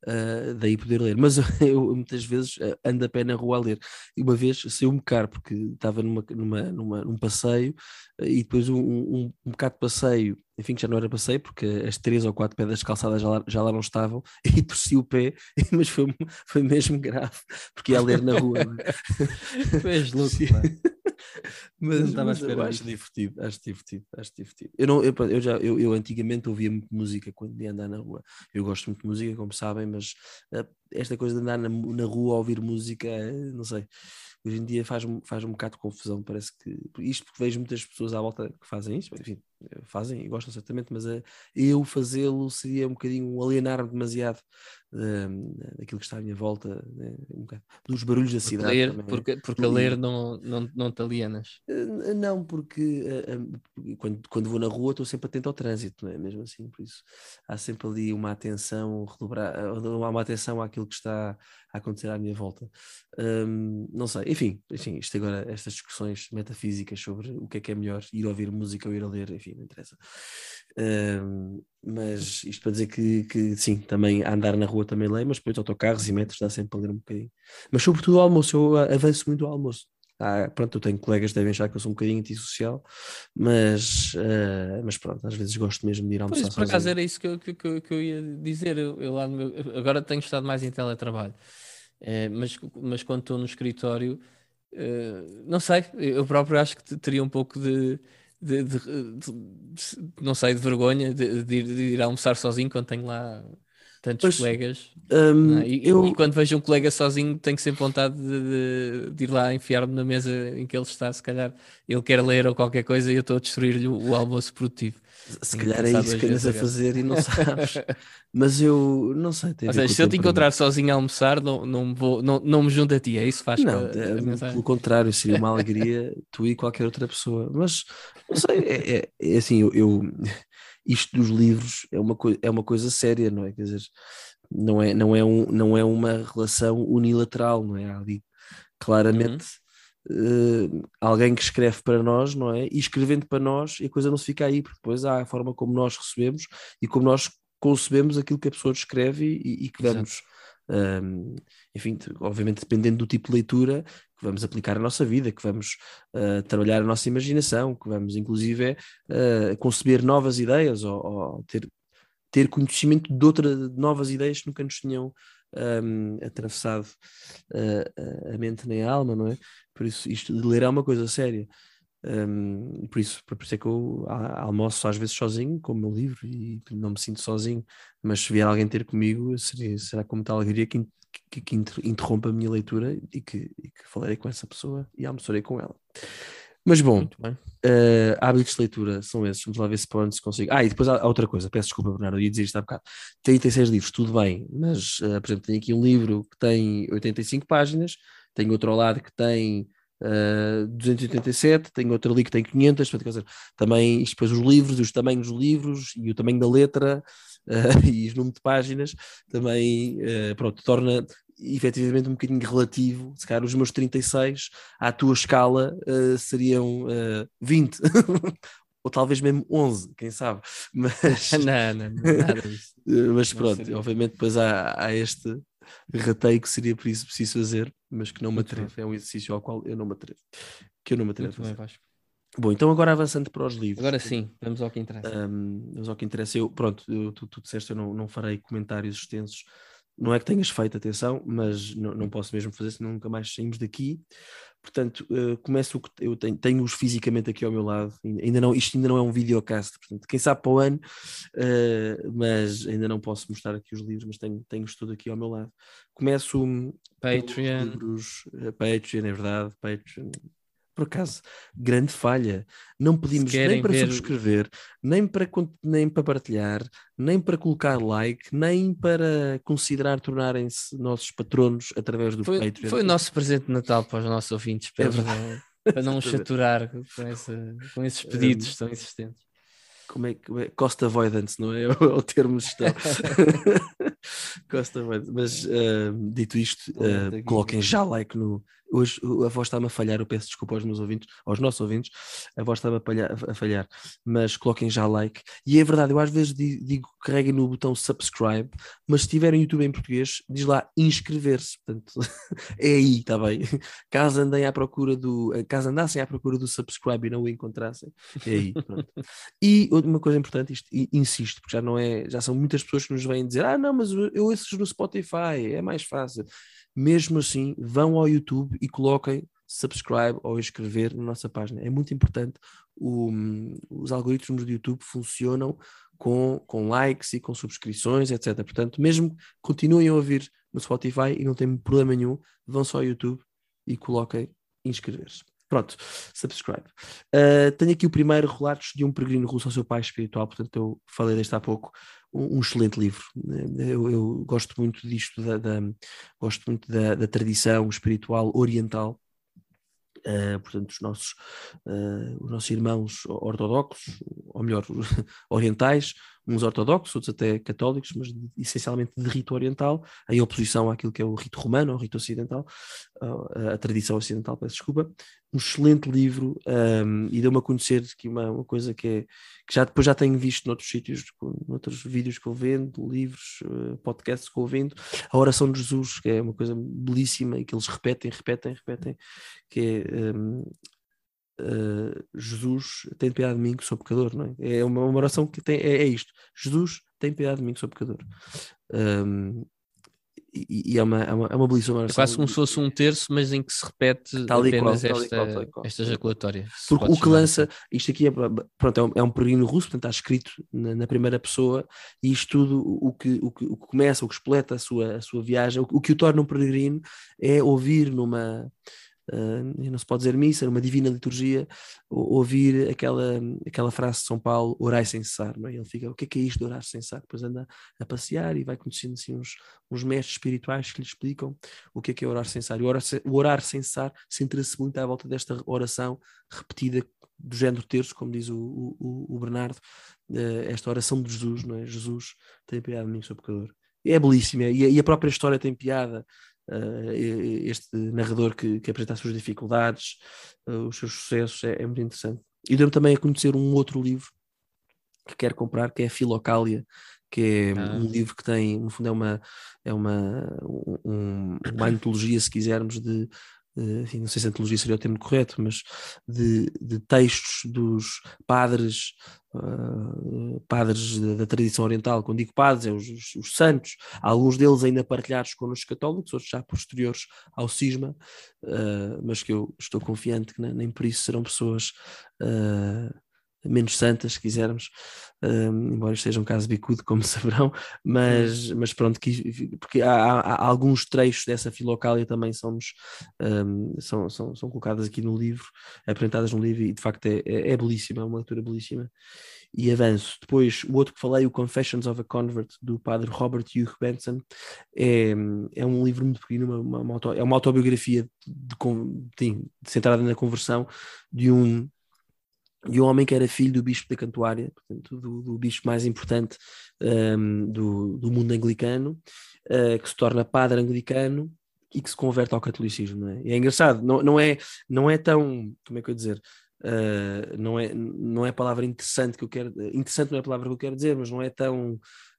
daí poder ler. Mas eu muitas vezes ando a pé na rua a ler. E uma vez saiu-me caro, porque estava num passeio, e depois um bocado de passeio, enfim, que já não era passeio, porque as 3 ou 4 pedras de calçada já lá não estavam, e torci o pé, mas foi mesmo grave, porque ia ler na rua. Não é? Tu és louco, Sim. pá. Não Mas, estava à mas eu espera acho disso. divertido, acho divertido, acho divertido. Eu antigamente ouvia muito música quando ia andar na rua. Eu gosto muito de música, como sabem, mas esta coisa de andar na rua a ouvir música, não sei, hoje em dia faz um bocado de confusão. Parece que isto, porque vejo muitas pessoas à volta que fazem isto, enfim, fazem e gostam certamente, mas eu fazê-lo seria um bocadinho alienar-me demasiado daquilo que está à minha volta, né? Um bocado, dos barulhos da Porque cidade ler, também. porque a ler não te alienas. Não, porque quando vou na rua estou sempre atento ao trânsito, não é mesmo assim? Por isso há sempre ali uma atenção há uma atenção àquilo que está a acontecer à minha volta. Não sei, enfim, isto agora, estas discussões metafísicas sobre o que é melhor, ir ouvir música ou ir a ler, enfim, não interessa. Mas isto para dizer que sim, também andar na rua também leio, mas depois autocarros e metros dá sempre para ler um bocadinho. Mas sobretudo ao almoço, eu avanço muito ao almoço. Pronto, eu tenho colegas que devem achar que eu sou um bocadinho antissocial, mas pronto, às vezes gosto mesmo de ir Pois, almoçar por acaso sozinho. era isso que eu ia dizer. Eu lá agora tenho estado mais em teletrabalho. Mas quando estou no escritório, não sei, eu próprio acho que teria um pouco não sei, de vergonha de ir almoçar sozinho quando tenho lá tantos Pois, colegas. Não é? E eu, quando vejo um colega sozinho, tenho sempre vontade de ir lá enfiar-me na mesa em que ele está. Se calhar ele quer ler ou qualquer coisa e eu estou a destruir-lhe o almoço produtivo. se Tenho que calhar é pensar isso duas que andas vezes a agora. fazer e não sabes, mas eu não sei, tem a Ou ver seja, com o se eu te encontrar temperamento. sozinho a almoçar, não me junto a ti. É isso que faz Não, a pelo mensagem. contrário, seria uma alegria tu e qualquer outra pessoa. Mas não sei, é assim, isto dos livros é uma coisa séria, não é? Quer dizer, não é uma relação unilateral, não é? Há ali claramente Uhum. alguém que escreve para nós, não é? E escrevendo para nós, a coisa não se fica aí, porque depois há a forma como nós recebemos e como nós concebemos aquilo que a pessoa escreve e que Exato. vamos, enfim, obviamente dependendo do tipo de leitura, que vamos aplicar à nossa vida, que vamos trabalhar a nossa imaginação, que vamos inclusive conceber novas ideias ou ter conhecimento de novas ideias que nunca nos tinham atravessado a mente nem a alma, não é? Por isso, isto de ler é uma coisa séria. Por isso é que eu almoço às vezes sozinho, com o meu livro, e não me sinto sozinho. Mas se vier alguém ter comigo, será com muita alegria que interrompa a minha leitura e que falarei com essa pessoa e almoçarei com ela. Mas bom, Muito bem. hábitos de leitura são esses. Vamos lá ver se para onde se consegue. E depois há outra coisa, peço desculpa, Bernardo, eu ia dizer isto há bocado. 36 livros, tudo bem, mas, por exemplo, tenho aqui um livro que tem 85 páginas, tenho outro ao lado que tem 287, tenho outro ali que tem 500, portanto, quer dizer, também isto depois os livros, os tamanhos dos livros e o tamanho da letra e os números de páginas também, pronto, torna efetivamente um bocadinho relativo. Se calhar os meus 36 à tua escala seriam 20 ou talvez mesmo 11, quem sabe, mas, Não, nada disso. mas Não pronto, seria. obviamente depois há este rateio que seria preciso fazer, mas que não me Muito bem. atrevo, é um exercício ao qual eu não me atrevo, que eu não me atrevo a Muito bem, fazer. Vasco. Bom, então agora avançando para os livros, Agora sim, vamos ao que interessa. mas ao que interessa, pronto, tu disseste, eu não farei comentários extensos. Não é que tenhas feito atenção, mas não posso mesmo fazer, senão nunca mais saímos daqui. Portanto, começo o que eu tenho-os fisicamente aqui ao meu lado. Isto ainda não é um videocast, portanto, quem sabe para o ano, mas ainda não posso mostrar aqui os livros, mas tenho-os tudo aqui ao meu lado. Começo pelos Patreon. livros Patreon, é verdade, Patreon. Por acaso, grande falha. Não Se pedimos nem querem para ver. subscrever, nem para partilhar, nem para colocar like, nem para considerar tornarem-se nossos patronos através do Patreon. Foi o nosso presente de Natal para os nossos ouvintes, É verdade, para não os exatamente. saturar com esses pedidos Um, tão insistentes. como é? Cost avoidance, não é? É o termo de gestão. Gosto muito. Mas dito isto, coloquem já like no. Hoje a voz está-me a falhar, eu peço desculpa aos meus ouvintes, aos nossos ouvintes, a voz está-me a falhar, mas coloquem já like. E é verdade, eu às vezes digo que carreguem no botão subscribe, mas se tiverem YouTube em português, diz lá inscrever-se. Portanto, é aí, está bem. Caso andassem à procura do subscribe e não o encontrassem, é aí. Pronto. E uma coisa importante, isto, insisto, porque já são muitas pessoas que nos vêm dizer: não, mas eu ouço no Spotify, é mais fácil. Mesmo assim, vão ao YouTube e coloquem subscribe ou inscrever na nossa página. É muito importante. Os algoritmos do YouTube funcionam com likes e com subscrições, etc. Portanto, mesmo que continuem a ouvir no Spotify e não tem problema nenhum, vão só ao YouTube e coloquem inscrever-se. Pronto, subscribe. Tenho aqui o primeiro Relatos de um Peregrino Russo ao seu pai espiritual, portanto eu falei deste há pouco, um excelente livro. Eu gosto muito disto, gosto muito da tradição espiritual oriental. Portanto, os nossos irmãos ortodoxos, ou melhor, orientais, uns ortodoxos, outros até católicos, mas essencialmente de rito oriental, em oposição àquilo que é o rito romano, ao rito ocidental, a tradição ocidental, peço desculpa. Um excelente livro, e deu-me a conhecer que uma coisa que depois já tenho visto noutros sítios, noutros vídeos que eu vendo, livros, podcasts que eu vendo, a oração de Jesus, que é uma coisa belíssima e que eles repetem, que é Jesus, tem piedade de mim que sou pecador, não é? É uma oração que é isto: Jesus, tem piedade de mim que sou pecador. E é uma belíssima oração. É quase como se fosse um terço, mas em que se repete apenas esta ejaculatória. Porque o que lança, assim. Isto aqui é um peregrino russo, portanto está escrito na primeira pessoa, e isto tudo, o que começa, o que expleta a sua viagem, o que o torna um peregrino é ouvir numa... não se pode dizer missa, numa divina liturgia, ouvir aquela frase de São Paulo: orai sem cessar, não é? Ele fica: o que é isto de orar sem cessar? Depois anda a passear e vai conhecendo assim uns mestres espirituais que lhe explicam o que é orar sem cessar. E o orar sem cessar centra-se muito à volta desta oração repetida do género terço, como diz o Bernardo, esta oração de Jesus, não é? Jesus, tem piedade de mim, sou pecador. É belíssima, e a própria história tem piada. Este narrador que apresenta as suas dificuldades, os seus sucessos, é muito interessante. E deu-me também a conhecer um outro livro que quero comprar, que é a Filocália, que é um livro que tem, no fundo, é uma antologia, se quisermos, enfim, não sei se a antologia seria o termo correto, mas de textos dos padres da tradição oriental. Quando digo padres, é os santos, alguns deles ainda partilhados com os católicos, outros já posteriores ao cisma, mas que eu estou confiante que nem por isso serão pessoas menos santas, se quisermos, embora esteja um caso bicudo, como saberão, mas pronto, porque há alguns trechos dessa Filocália também são colocadas aqui no livro, apresentadas no livro, e de facto é belíssima, é uma leitura belíssima. E avanço. Depois, o outro que falei, o Confessions of a Convert, do padre Robert Hugh Benson, é um livro muito pequeno, é uma autobiografia centrada na conversão de um homem que era filho do bispo da Cantuária, portanto, do bispo mais importante do mundo anglicano, que se torna padre anglicano e que se converte ao catolicismo, não é? E é engraçado, não é tão, como é que eu ia dizer, não é a palavra interessante que eu quero, interessante não é a palavra que eu quero dizer, mas não é tão,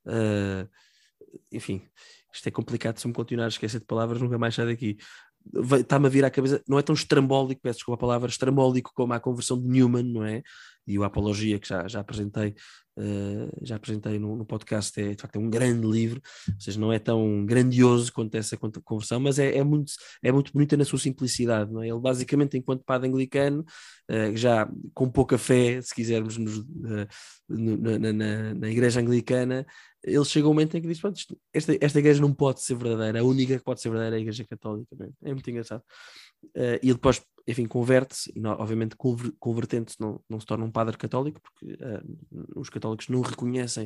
enfim, isto é complicado, se eu me continuar a esquecer de palavras nunca mais sai daqui. Está-me a vir à cabeça, não é tão estrambólico, peço desculpa a palavra, estrambólico como a conversão de Newman, não é? E o Apologia, que já apresentei no podcast, de facto um grande livro, ou seja, não é tão grandioso quanto essa conversão, mas é muito bonita na sua simplicidade, não é? Ele basicamente, enquanto padre anglicano, já com pouca fé, se quisermos, na igreja anglicana, ele chega a um momento em que diz: esta igreja não pode ser verdadeira, a única que pode ser verdadeira é a igreja católica, não é? É muito engraçado. E ele depois, enfim, converte-se, e obviamente convertendo-se não se torna um padre católico, porque os católicos não reconhecem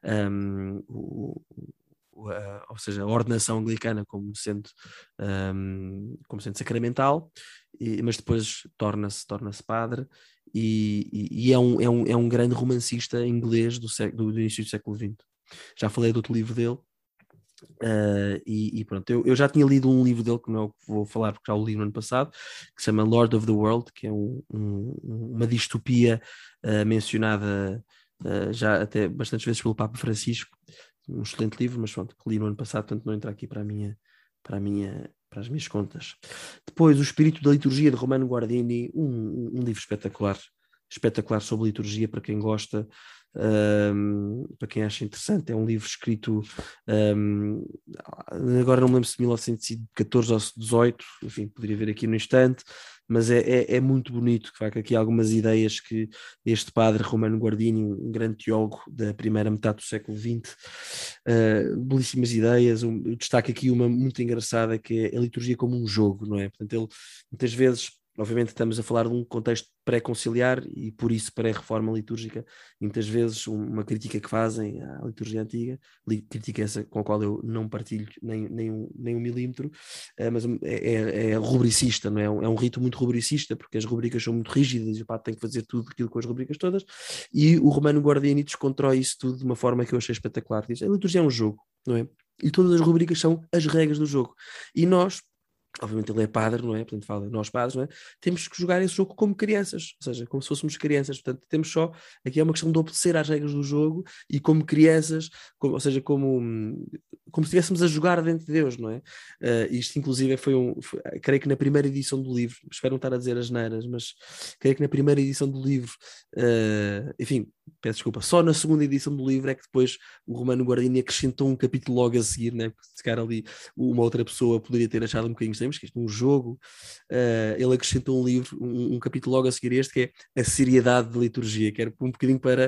ou seja, a ordenação anglicana como sendo sacramental, mas depois torna-se padre, e é um grande romancista inglês do início do século XX. Já falei do outro livro dele, E pronto, eu já tinha lido um livro dele, que não é o que vou falar porque já o li no ano passado, que se chama Lord of the World, que é uma distopia mencionada já até bastantes vezes pelo Papa Francisco. Um excelente livro, mas pronto, que li no ano passado, portanto não entra aqui para as minhas contas. Depois, O Espírito da Liturgia, de Romano Guardini, um livro espetacular sobre liturgia para quem gosta. Para quem acha interessante, é um livro escrito agora não me lembro se de 1914 ou 18, enfim, poderia ver aqui no instante, mas é muito bonito, que vai aqui algumas ideias que este padre Romano Guardini, um grande teólogo da primeira metade do século XX, belíssimas ideias. Eu destaco aqui uma muito engraçada, que é a liturgia como um jogo, não é? Portanto, ele muitas vezes, obviamente estamos a falar de um contexto pré-conciliar e por isso pré-reforma litúrgica, e muitas vezes uma crítica que fazem à liturgia antiga, crítica essa com a qual eu não partilho nem um milímetro, mas é rubricista, não é? É um rito muito rubricista, porque as rubricas são muito rígidas e o padre tem que fazer tudo aquilo com as rubricas todas, e o Romano Guardini descontrói isso tudo de uma forma que eu achei espetacular. Diz, a liturgia é um jogo, não é? E todas as rubricas são as regras do jogo. E nós, obviamente ele é padre, não é? Portanto, fala nós padres, não é? Temos que jogar esse jogo como crianças, ou seja, como se fôssemos crianças. Portanto, temos só, aqui é uma questão de obedecer às regras do jogo e como crianças, ou seja, como se estivéssemos a jogar dentro de Deus, não é? Isto inclusive creio que na primeira edição do livro, espero não estar a dizer asneiras, mas creio que na primeira edição do livro, enfim, peço desculpa, só na segunda edição do livro é que depois o Romano Guardini acrescentou um capítulo logo a seguir, né? Porque se calhar ali uma outra pessoa poderia ter achado um bocadinho estranho, mas que isto é um jogo. Ele acrescentou um livro, um capítulo logo a seguir este, que é a seriedade de liturgia, que era um bocadinho para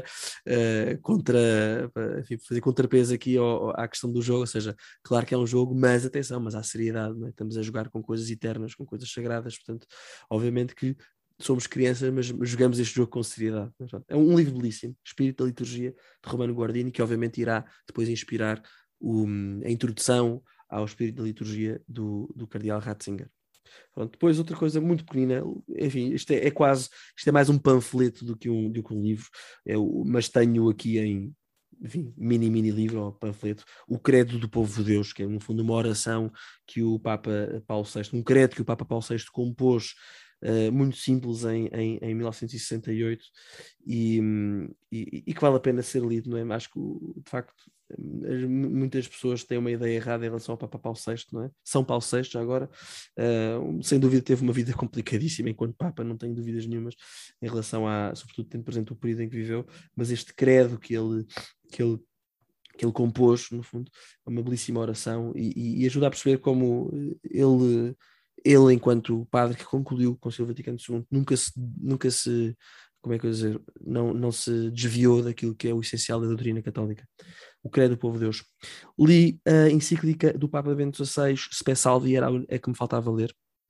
enfim, fazer contrapeso aqui à questão do jogo, ou seja, claro que é um jogo, mas atenção, mas há seriedade, não é? Estamos a jogar com coisas eternas, com coisas sagradas, portanto, obviamente que somos crianças, mas jogamos este jogo com seriedade. É um livro belíssimo, Espírito da Liturgia, de Romano Guardini, que obviamente irá depois inspirar a introdução ao Espírito da Liturgia do Cardeal Ratzinger. Pronto, depois outra coisa muito pequenina, enfim, isto é mais um panfleto do que um livro, mas tenho aqui enfim, mini livro ou panfleto, o Credo do Povo de Deus, que é no fundo uma oração que o Papa Paulo VI, um credo que o Papa Paulo VI compôs, muito simples em 1968 e que vale a pena ser lido, não é? Acho que de facto muitas pessoas têm uma ideia errada em relação ao Papa Paulo VI, não é? São Paulo VI já agora, sem dúvida teve uma vida complicadíssima enquanto Papa, não tenho dúvidas nenhumas em relação sobretudo tendo presente o período em que viveu, mas este credo que ele compôs, no fundo, é uma belíssima oração e ajuda a perceber como ele, enquanto padre que concluiu o Concílio Vaticano II, nunca se como é que eu dizer, não se desviou daquilo que é o essencial da doutrina católica. O Credo do Povo de Deus. Li a encíclica do Papa Bento XVI, Spe Salvi, era a que me faltava ler.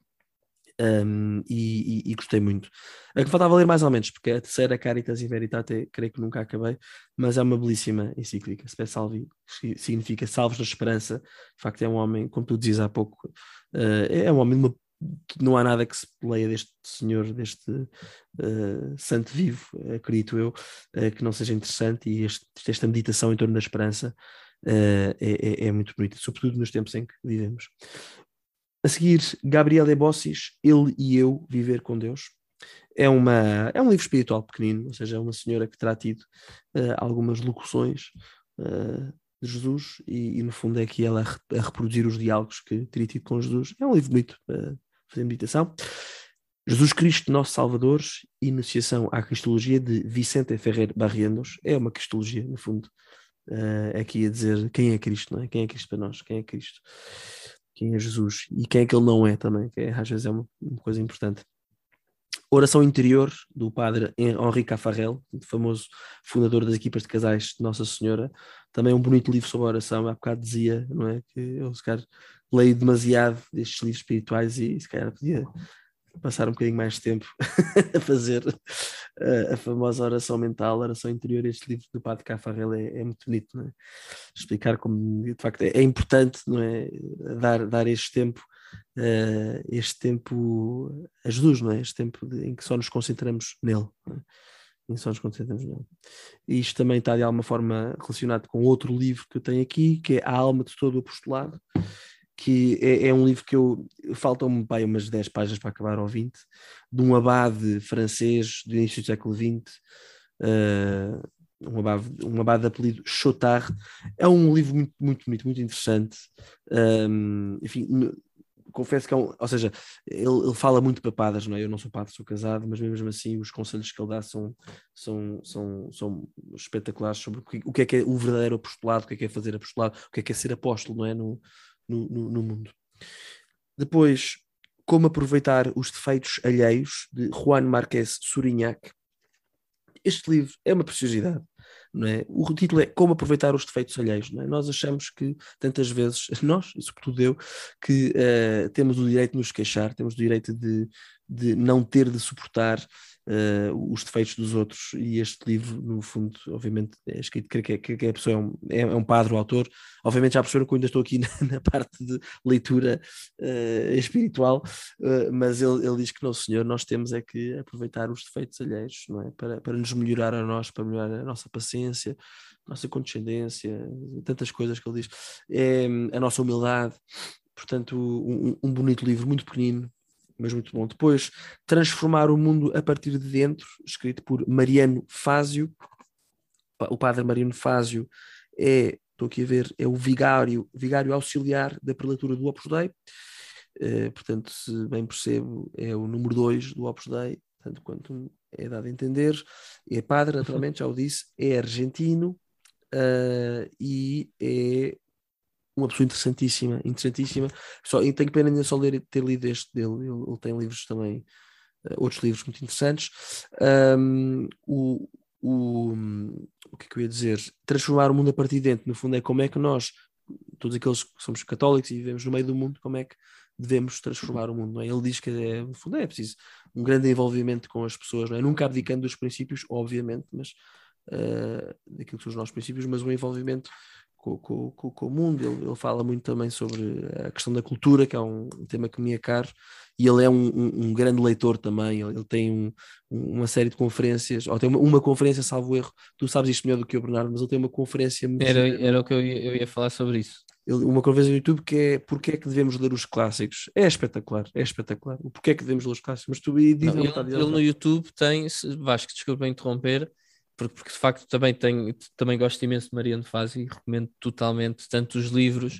E gostei muito. A que me faltava ler mais ou menos, porque a terceira, Caritas in Veritate, creio que nunca acabei, mas é uma belíssima encíclica. Spe Salvi significa salvos na esperança. De facto, é um homem, como tu dizias há pouco, é um homem de uma. Não há nada que se leia deste senhor, deste santo vivo, acredito eu, que não seja interessante, e esta meditação em torno da esperança é muito bonita, sobretudo nos tempos em que vivemos. A seguir, Gabriele Bossis, Ele e Eu, Viver com Deus. É um livro espiritual pequenino, ou seja, é uma senhora que terá tido algumas locuções de Jesus e no fundo é aqui ela a reproduzir os diálogos que teria tido com Jesus. É um livro bonito para fazer meditação. Jesus Cristo, Nosso Salvador, Iniciação à Cristologia, de Vicente Ferrer Barrientos. É uma cristologia, no fundo, aqui a dizer quem é Cristo, não é? Quem é Cristo para nós? Quem é Cristo? Quem é Jesus? E quem é que ele não é também, que às vezes é uma coisa importante. Oração Interior, do padre Henri Caffarel, famoso fundador das equipas de casais de Nossa Senhora. Também um bonito livro sobre a oração. Há bocado dizia, não é? Que eu, se calhar, leio demasiado destes livros espirituais e se calhar podia passar um bocadinho mais de tempo a fazer a famosa oração mental, a oração interior. Este livro do padre Caffarel é muito bonito, não é? Explicar como, de facto, é importante, não é? Dar este tempo a Jesus, não é? Este tempo em que só nos concentramos nele, não é? Insónios com 60 anos, não. E isto também está de alguma forma relacionado com outro livro que eu tenho aqui, que é A Alma de Todo o Apostolado, que é um livro que faltam-me umas 10 páginas para acabar, ou 20, de um abade francês do início do século XX, um abade de apelido Chotard. É um livro muito, muito bonito, muito interessante. Enfim, confesso que ou seja, ele fala muito papadas, não é? Eu não sou padre, sou casado, mas mesmo assim os conselhos que ele dá são espetaculares sobre o que é o verdadeiro apostolado, o que é fazer apostolado, o que é ser apóstolo, não é? No mundo. Depois, Como Aproveitar os Defeitos Alheios, de Juan Marqués Suriñac. Este livro é uma preciosidade, não é? O título é Como Aproveitar os Defeitos Alheios, não é? Nós achamos que, tantas vezes, nós, e sobretudo eu, que temos o direito de nos queixar, temos o direito de não ter de suportar os defeitos dos outros, e este livro, no fundo, obviamente, é escrito, creio que a pessoa é um padre, o autor. Obviamente já perceberam que eu ainda estou aqui na parte de leitura espiritual, mas ele diz que não, senhor, nós temos é que aproveitar os defeitos alheios, não é? Para nos melhorar a nós, para melhorar a nossa paciência, a nossa condescendência, tantas coisas que ele diz, a nossa humildade. Portanto, um bonito livro, muito pequenino, mas muito bom. Depois, Transformar o Mundo a Partir de Dentro, escrito por Mariano Fázio. O padre Mariano Fázio estou aqui a ver, é o vigário auxiliar da prelatura do Opus Dei. Portanto, se bem percebo, é o número 2 do Opus Dei, tanto quanto é dado a entender. É padre, naturalmente, já o disse, é argentino, e é uma pessoa interessantíssima. E tenho pena de só ter lido este dele. Ele tem livros também, outros livros muito interessantes. O que é que eu ia dizer? Transformar o mundo a partir de dentro, no fundo, é como é que nós, todos aqueles que somos católicos e vivemos no meio do mundo, como é que devemos transformar o mundo, não é? Ele diz que, no fundo, é preciso um grande envolvimento com as pessoas, não é? Nunca abdicando dos princípios, obviamente, mas daquilo que são os nossos princípios, mas um envolvimento com o mundo. Ele fala muito também sobre a questão da cultura, que é um tema que me é caro, e ele é um grande leitor também. Ele tem uma série de conferências, ou tem uma conferência, salvo erro, tu sabes isto melhor do que eu, Bernardo, mas ele tem uma conferência muito Era o que eu ia falar sobre isso. uma conversa no YouTube que é porque é que devemos ler os clássicos. É espetacular. O porquê é que devemos ler os clássicos. Mas tu diz Não, ele no YouTube tem, Vasco, desculpa interromper, porque de facto também gosto imenso de Mariano Fázio e recomendo totalmente tanto os livros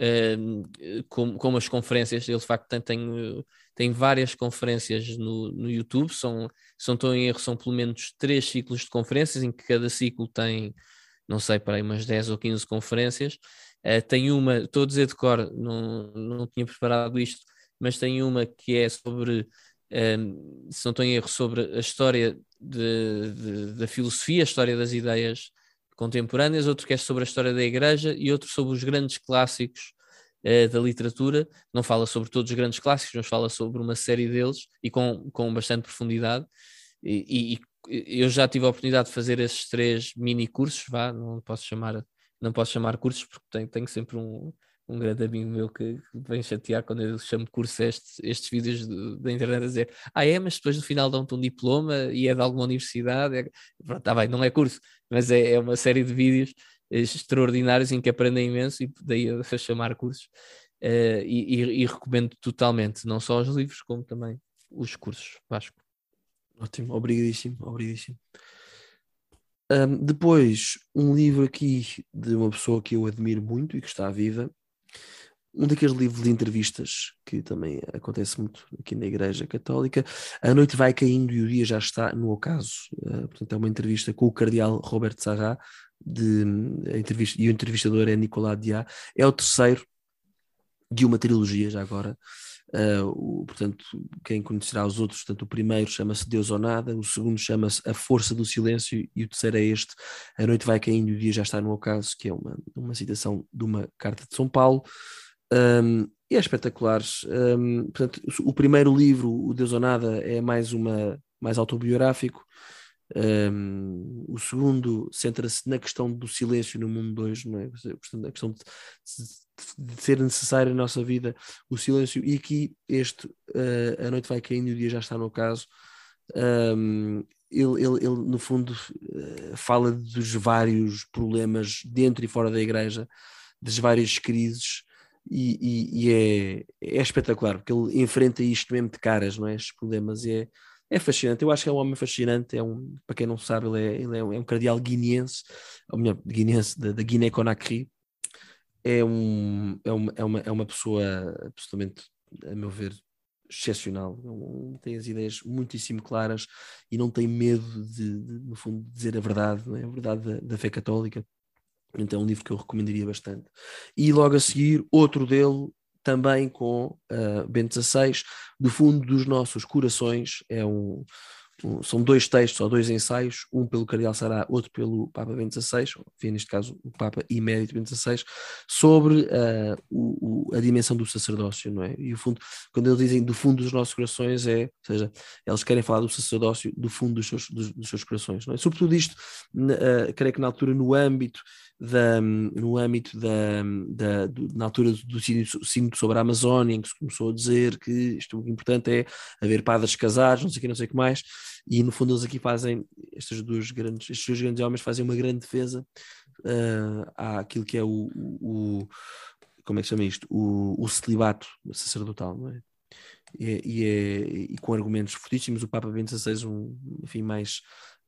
como as conferências. Ele de facto tem várias conferências no YouTube, são tão em erro, são pelo menos 3 ciclos de conferências, em que cada ciclo tem, não sei, para aí umas 10 ou 15 conferências. Tem uma, estou a dizer de cor, não tinha preparado isto, mas tem uma que é sobre, se não estou em erro, sobre a história da filosofia, a história das ideias contemporâneas, outro que é sobre a história da Igreja e outro sobre os grandes clássicos da literatura. Não fala sobre todos os grandes clássicos, mas fala sobre uma série deles e com bastante profundidade. E eu já tive a oportunidade de fazer esses 3 mini cursos, não posso chamar cursos porque tenho sempre um grande amigo meu que vem chatear quando eu chamo de curso estes vídeos da internet a dizer mas depois no final dão-te um diploma e é de alguma universidade. Pronto, tá bem, não é curso, mas é uma série de vídeos extraordinários em que aprendem imenso, e daí eu chamar cursos. E recomendo totalmente, não só os livros como também os cursos. Vasco. Ótimo, obrigadíssimo. Depois, um livro aqui de uma pessoa que eu admiro muito e que está viva, um daqueles livros de entrevistas que também acontece muito aqui na Igreja Católica. A noite vai caindo e o dia já está no ocaso. Portanto, é uma entrevista com o cardeal Robert Sarrat, e o entrevistador é Nicolas Diá. É o terceiro de uma trilogia, já agora. Portanto, quem conhecerá os outros, portanto, o primeiro chama-se Deus ou Nada, o segundo chama-se A Força do Silêncio, e o terceiro é este, A Noite Vai Caindo e o Dia Já Está no Ocaso, que é uma citação de uma carta de São Paulo. E é espetacular. Portanto, o primeiro livro, O Deus ou Nada, é mais autobiográfico. O segundo centra-se na questão do silêncio no mundo de hoje, não é? Portanto, a questão de ser necessário na nossa vida o silêncio, e aqui A Noite Vai Caindo e o Dia Já Está no Ocaso, ele, no fundo, fala dos vários problemas dentro e fora da igreja, das várias crises, e é espetacular, porque ele enfrenta isto mesmo de caras, não é? Estes problemas, é fascinante. Eu acho que é um homem fascinante. Para quem não sabe, ele é um cardeal guineense, ou melhor, guineense da Guiné-Conakry. É uma pessoa absolutamente, a meu ver, excepcional. Tem as ideias muitíssimo claras e não tem medo no fundo, de dizer a verdade, não é? A verdade da fé católica. Então é um livro que eu recomendaria bastante. E logo a seguir, outro dele, também com Bento XVI, do fundo dos nossos corações. São dois textos ou dois ensaios, um pelo Cardeal Sará, outro pelo Papa Bento XVI, enfim, neste caso o Papa Emérito Bento XVI, sobre a dimensão do sacerdócio, não é? E o fundo, quando eles dizem do fundo dos nossos corações, ou seja, eles querem falar do sacerdócio do fundo dos seus corações, não é? Sobretudo isto, creio que na altura, na altura do Sínodo sobre a Amazónia, em que se começou a dizer que isto, o importante é haver padres casados, não sei o que mais, e no fundo eles aqui fazem, estes dois grandes homens fazem uma grande defesa àquilo que é como é que se chama isto? O celibato sacerdotal, não é? E com argumentos fortíssimos. O Papa Bento XVI, enfim, mais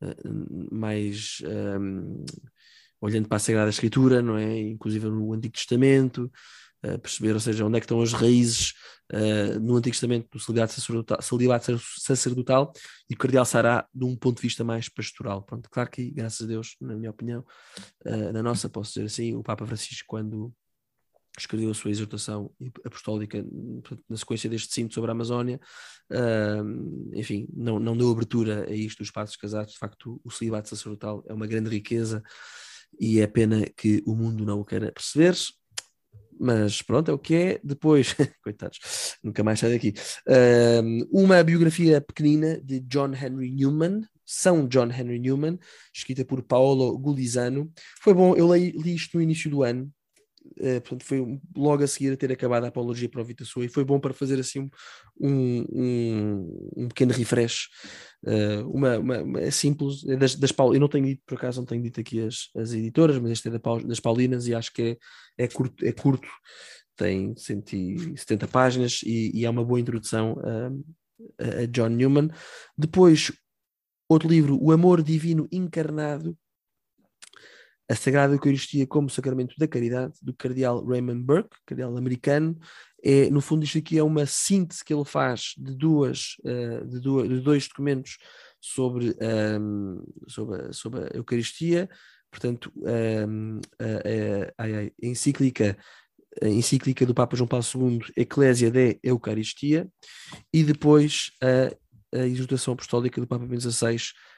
olhando para a Sagrada Escritura, não é? Inclusive no Antigo Testamento, perceber, ou seja, onde é que estão as raízes no Antigo Testamento do celibato sacerdotal, e o Cardeal Sará de um ponto de vista mais pastoral. Pronto, claro que, graças a Deus, na minha opinião, na nossa, posso dizer assim, o Papa Francisco, quando escreveu a sua exortação apostólica na sequência deste sínodo sobre a Amazónia, enfim, não deu abertura a isto dos padres casados. De facto, o celibato sacerdotal é uma grande riqueza e é pena que o mundo não o queira perceber, mas pronto, é o que é. Depois, coitados, nunca mais sai daqui. Uma biografia pequenina de John Henry Newman, São John Henry Newman, escrita por Paolo Gulizano. Foi bom, eu li isto no início do ano. Portanto, foi logo a seguir a ter acabado a Apologia para o Vita Sua, e foi bom para fazer assim um pequeno refresh. É simples, é das Paulinas. Eu não tenho dito, por acaso, não tenho dito aqui as editoras, mas este é das Paulinas, e acho que é curto, tem 170 páginas, e é uma boa introdução a John Newman. Depois, outro livro, O Amor Divino Encarnado, a Sagrada Eucaristia como Sacramento da Caridade, do Cardeal Raymond Burke, cardeal americano. No fundo, isto aqui é uma síntese que ele faz de dois documentos sobre a Eucaristia. Portanto, a encíclica do Papa João Paulo II, Ecclesia de Eucaristia, e depois a exortação apostólica do Papa Bento XVI,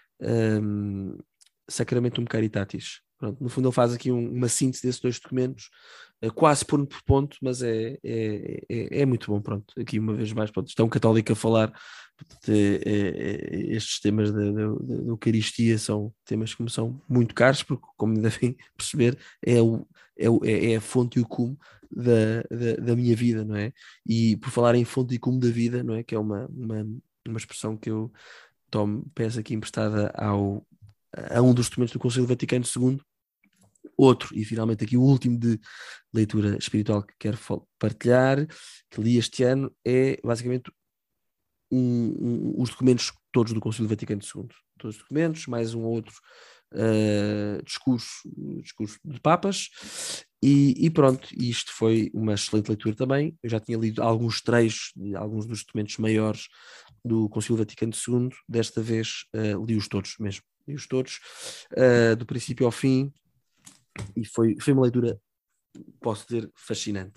Sacramentum Caritatis. Pronto, no fundo ele faz aqui uma síntese desses dois documentos, quase ponto por ponto, mas é muito bom. Pronto, aqui uma vez mais, pronto, está um católico a falar estes temas da Eucaristia, são temas que me são muito caros, porque, como devem perceber, é a fonte e o cume da minha vida, não é? E por falar em fonte e cume da vida, não é? Que é uma expressão que eu peço aqui emprestada a um dos documentos do Concílio Vaticano II. Outro, e finalmente aqui o último de leitura espiritual que quero partilhar, que li este ano, é basicamente os documentos todos do Concílio Vaticano II. Todos os documentos, mais um ou outro discurso de papas, e pronto, isto foi uma excelente leitura também. Eu já tinha lido alguns trechos de alguns dos documentos maiores do Concílio Vaticano II, desta vez li-os todos mesmo. Li-os todos, do princípio ao fim, e foi uma leitura, posso dizer, fascinante.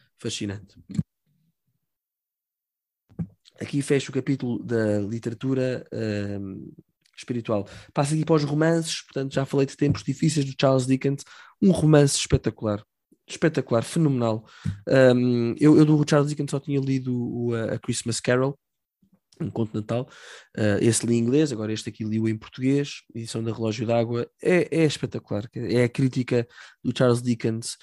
Aqui fecho o capítulo da literatura espiritual. Passo aqui para os romances. Portanto, já falei de Tempos Difíceis, do Charles Dickens, um romance espetacular, fenomenal. Eu do Charles Dickens só tinha lido a Christmas Carol, um conto de Natal. Esse li em inglês, agora este aqui li-o em português, edição da Relógio d'Água. É espetacular, é a crítica do Charles Dickens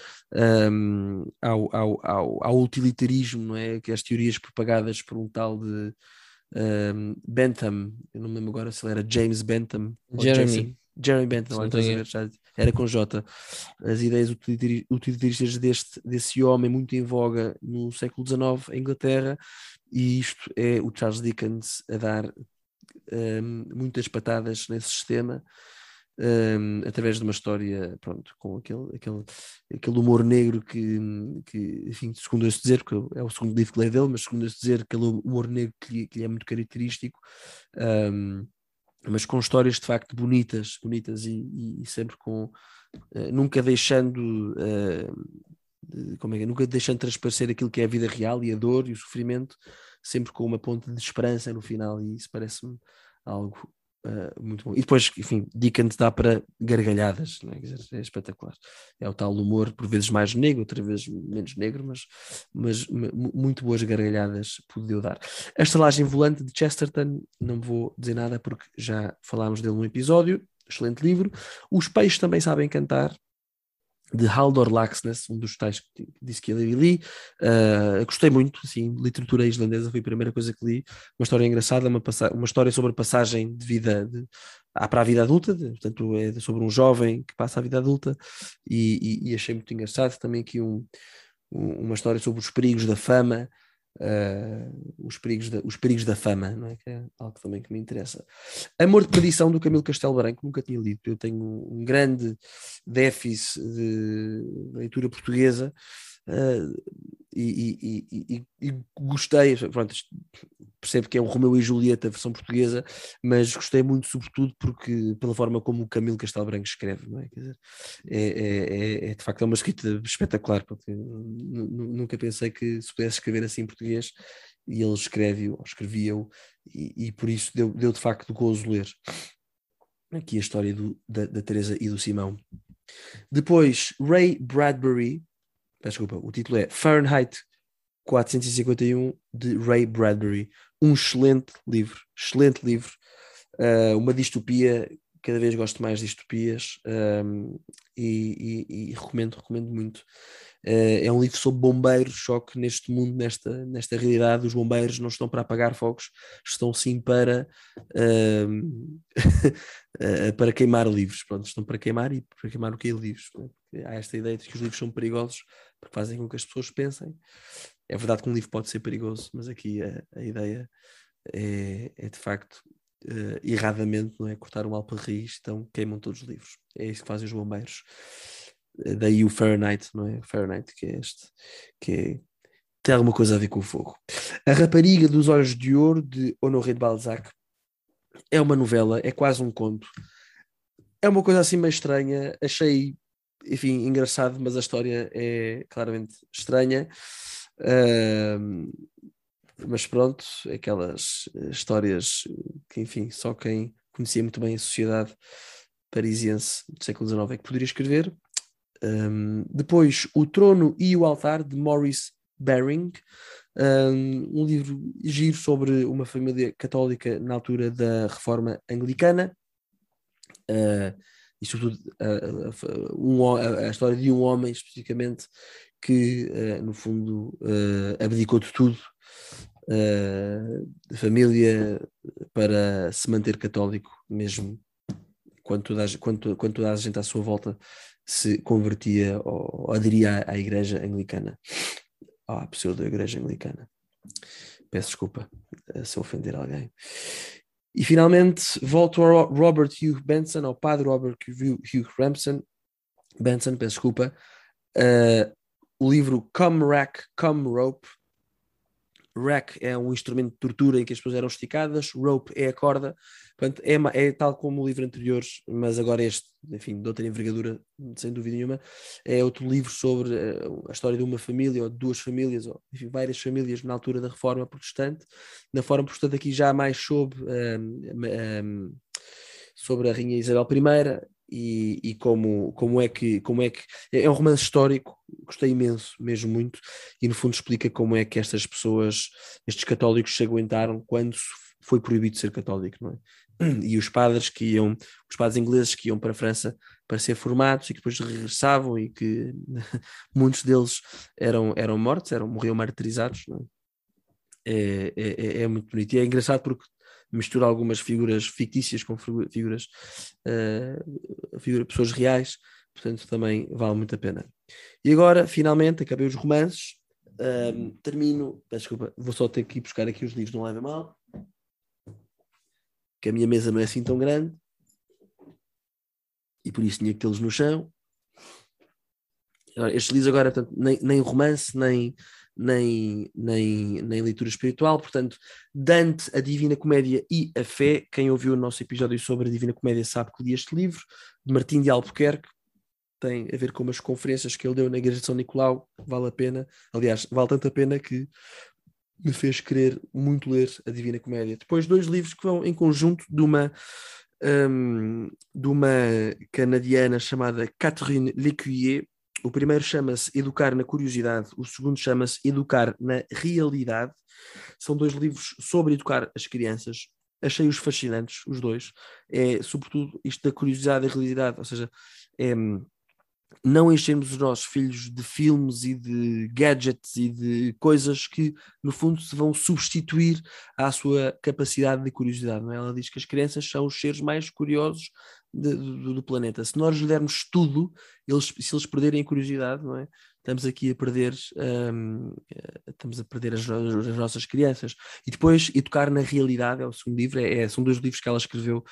ao utilitarismo, não é? Que as teorias propagadas por um tal de Bentham, eu não me lembro agora se ele era James Bentham ou Jeremy. Jeremy Bentham, Se não olha, estás a tenho ver, já era com J. As ideias utilitaristas desse homem muito em voga no século XIX em Inglaterra, e isto é o Charles Dickens a dar muitas patadas nesse sistema, através de uma história, pronto, com aquele humor negro que, enfim, segundo este dizer, porque é o segundo livro que leio dele, mas segundo este dizer, aquele humor negro que lhe é muito característico, mas com histórias de facto bonitas e sempre com nunca deixando como é que é? Nunca deixando transparecer aquilo que é a vida real e a dor e o sofrimento, sempre com uma ponte de esperança no final, e isso parece-me algo muito bom. E depois, enfim, Dickens dá para gargalhadas, não é? Quer dizer, é espetacular. É o tal humor, por vezes mais negro, outra vez menos negro, mas muito boas gargalhadas pude eu dar. A Estalagem Volante de Chesterton, não vou dizer nada porque já falámos dele num episódio, excelente livro. Os Peixes Também Sabem Cantar, de Halldór Laxness, um dos tais que disse que eu li. Gostei muito, assim, literatura islandesa foi a primeira coisa que li. Uma história engraçada, uma história sobre a passagem de vida para a vida adulta, portanto é sobre um jovem que passa a vida adulta, e achei muito engraçado. Também aqui uma história sobre os perigos da fama, os perigos da fama, não é? Que é algo também que me interessa. Amor de Perdição, do Camilo Castelo Branco, nunca tinha lido. Eu tenho um grande déficit de leitura portuguesa, e gostei, pronto, percebo que é o Romeu e Julieta, a versão portuguesa, mas gostei muito, sobretudo, porque pela forma como o Camilo Castelo Branco escreve, não é? Quer dizer, de facto é uma escrita espetacular, porque nunca pensei que se pudesse escrever assim em português, e ele escrevia-o, e por isso deu de facto gozo ler aqui a história da Teresa e do Simão. Depois, Ray Bradbury, desculpa, o título é Fahrenheit 451, de Ray Bradbury. Um excelente livro, uma distopia. Cada vez gosto mais de distopias, e recomendo muito. É um livro sobre bombeiros, só que neste mundo, nesta realidade, os bombeiros não estão para apagar fogos, estão sim para para queimar livros. Pronto, estão para queimar, e para queimar o que é livros. Há esta ideia de que os livros são perigosos porque fazem com que as pessoas pensem. É verdade que um livro pode ser perigoso, mas aqui a ideia é de facto erradamente, não é? Cortar um alparris, então queimam todos os livros. É isso que fazem os bombeiros. Daí o Fahrenheit, não é? Fahrenheit, que é este, tem alguma coisa a ver com o fogo. A Rapariga dos Olhos de Ouro, de Honoré de Balzac, é uma novela, é quase um conto. É uma coisa assim meio estranha, achei, enfim, engraçado, mas a história é claramente estranha. Mas pronto, aquelas histórias que, enfim, só quem conhecia muito bem a sociedade parisiense do século XIX é que poderia escrever. Depois, O Trono e o Altar, de Maurice Baring, um livro giro sobre uma família católica na altura da Reforma Anglicana, e sobretudo a história de um homem especificamente que no fundo abdicou de tudo, da família, para se manter católico, mesmo quando toda a gente à sua volta se convertia ou aderia à igreja anglicana, à pseudo-igreja anglicana. Peço desculpa se ofender alguém. E finalmente volto ao Robert Hugh Benson, ao padre Robert Hugh Benson, peço desculpa. O livro Come Rack, Come Rope. Rack é um instrumento de tortura em que as pessoas eram esticadas, rope é a corda. Portanto, é tal como o livro anterior, mas agora este, enfim, de outra envergadura, sem dúvida nenhuma. É outro livro sobre a história de uma família, ou de duas famílias, ou enfim, várias famílias na altura da Reforma Protestante. Na Reforma Protestante aqui já mais sobre a Rainha Isabel I, e como é que é um romance histórico, gostei imenso, mesmo muito, e no fundo explica como é que estas pessoas, estes católicos, se aguentaram quando foi proibido ser católico, não é? E os padres ingleses que iam para a França para ser formados e que depois regressavam, e que muitos deles eram mortos, morriam martirizados, não é? é muito bonito. E é engraçado porque mistura algumas figuras fictícias com figuras, pessoas reais, portanto também vale muito a pena. E agora, finalmente, acabei os romances, termino, desculpa, vou só ter que ir buscar aqui os livros, não leva mal, que a minha mesa não é assim tão grande, e por isso tinha que tê-los no chão. Estes livros agora, portanto, nem romance, nem leitura espiritual, portanto, Dante, a Divina Comédia e a Fé. Quem ouviu o nosso episódio sobre a Divina Comédia sabe que li este livro, de Martim de Albuquerque, tem a ver com umas conferências que ele deu na Igreja de São Nicolau, vale a pena, aliás, vale tanto a pena que me fez querer muito ler a Divina Comédia. Depois 2 livros que vão em conjunto de uma canadiana chamada Catherine Lécuyer. O primeiro chama-se Educar na Curiosidade, o segundo chama-se Educar na Realidade. São 2 livros sobre educar as crianças. Achei-os fascinantes, os 2. Sobretudo isto da curiosidade e realidade, ou seja, não enchermos os nossos filhos de filmes e de gadgets e de coisas que, no fundo, se vão substituir à sua capacidade de curiosidade. Não é? Ela diz que as crianças são os seres mais curiosos do planeta. Se nós lhes dermos tudo, se eles perderem a curiosidade, não é? Estamos aqui a perder, as nossas crianças. E depois, Educar na Realidade, é o segundo livro, são 2 livros que ela escreveu,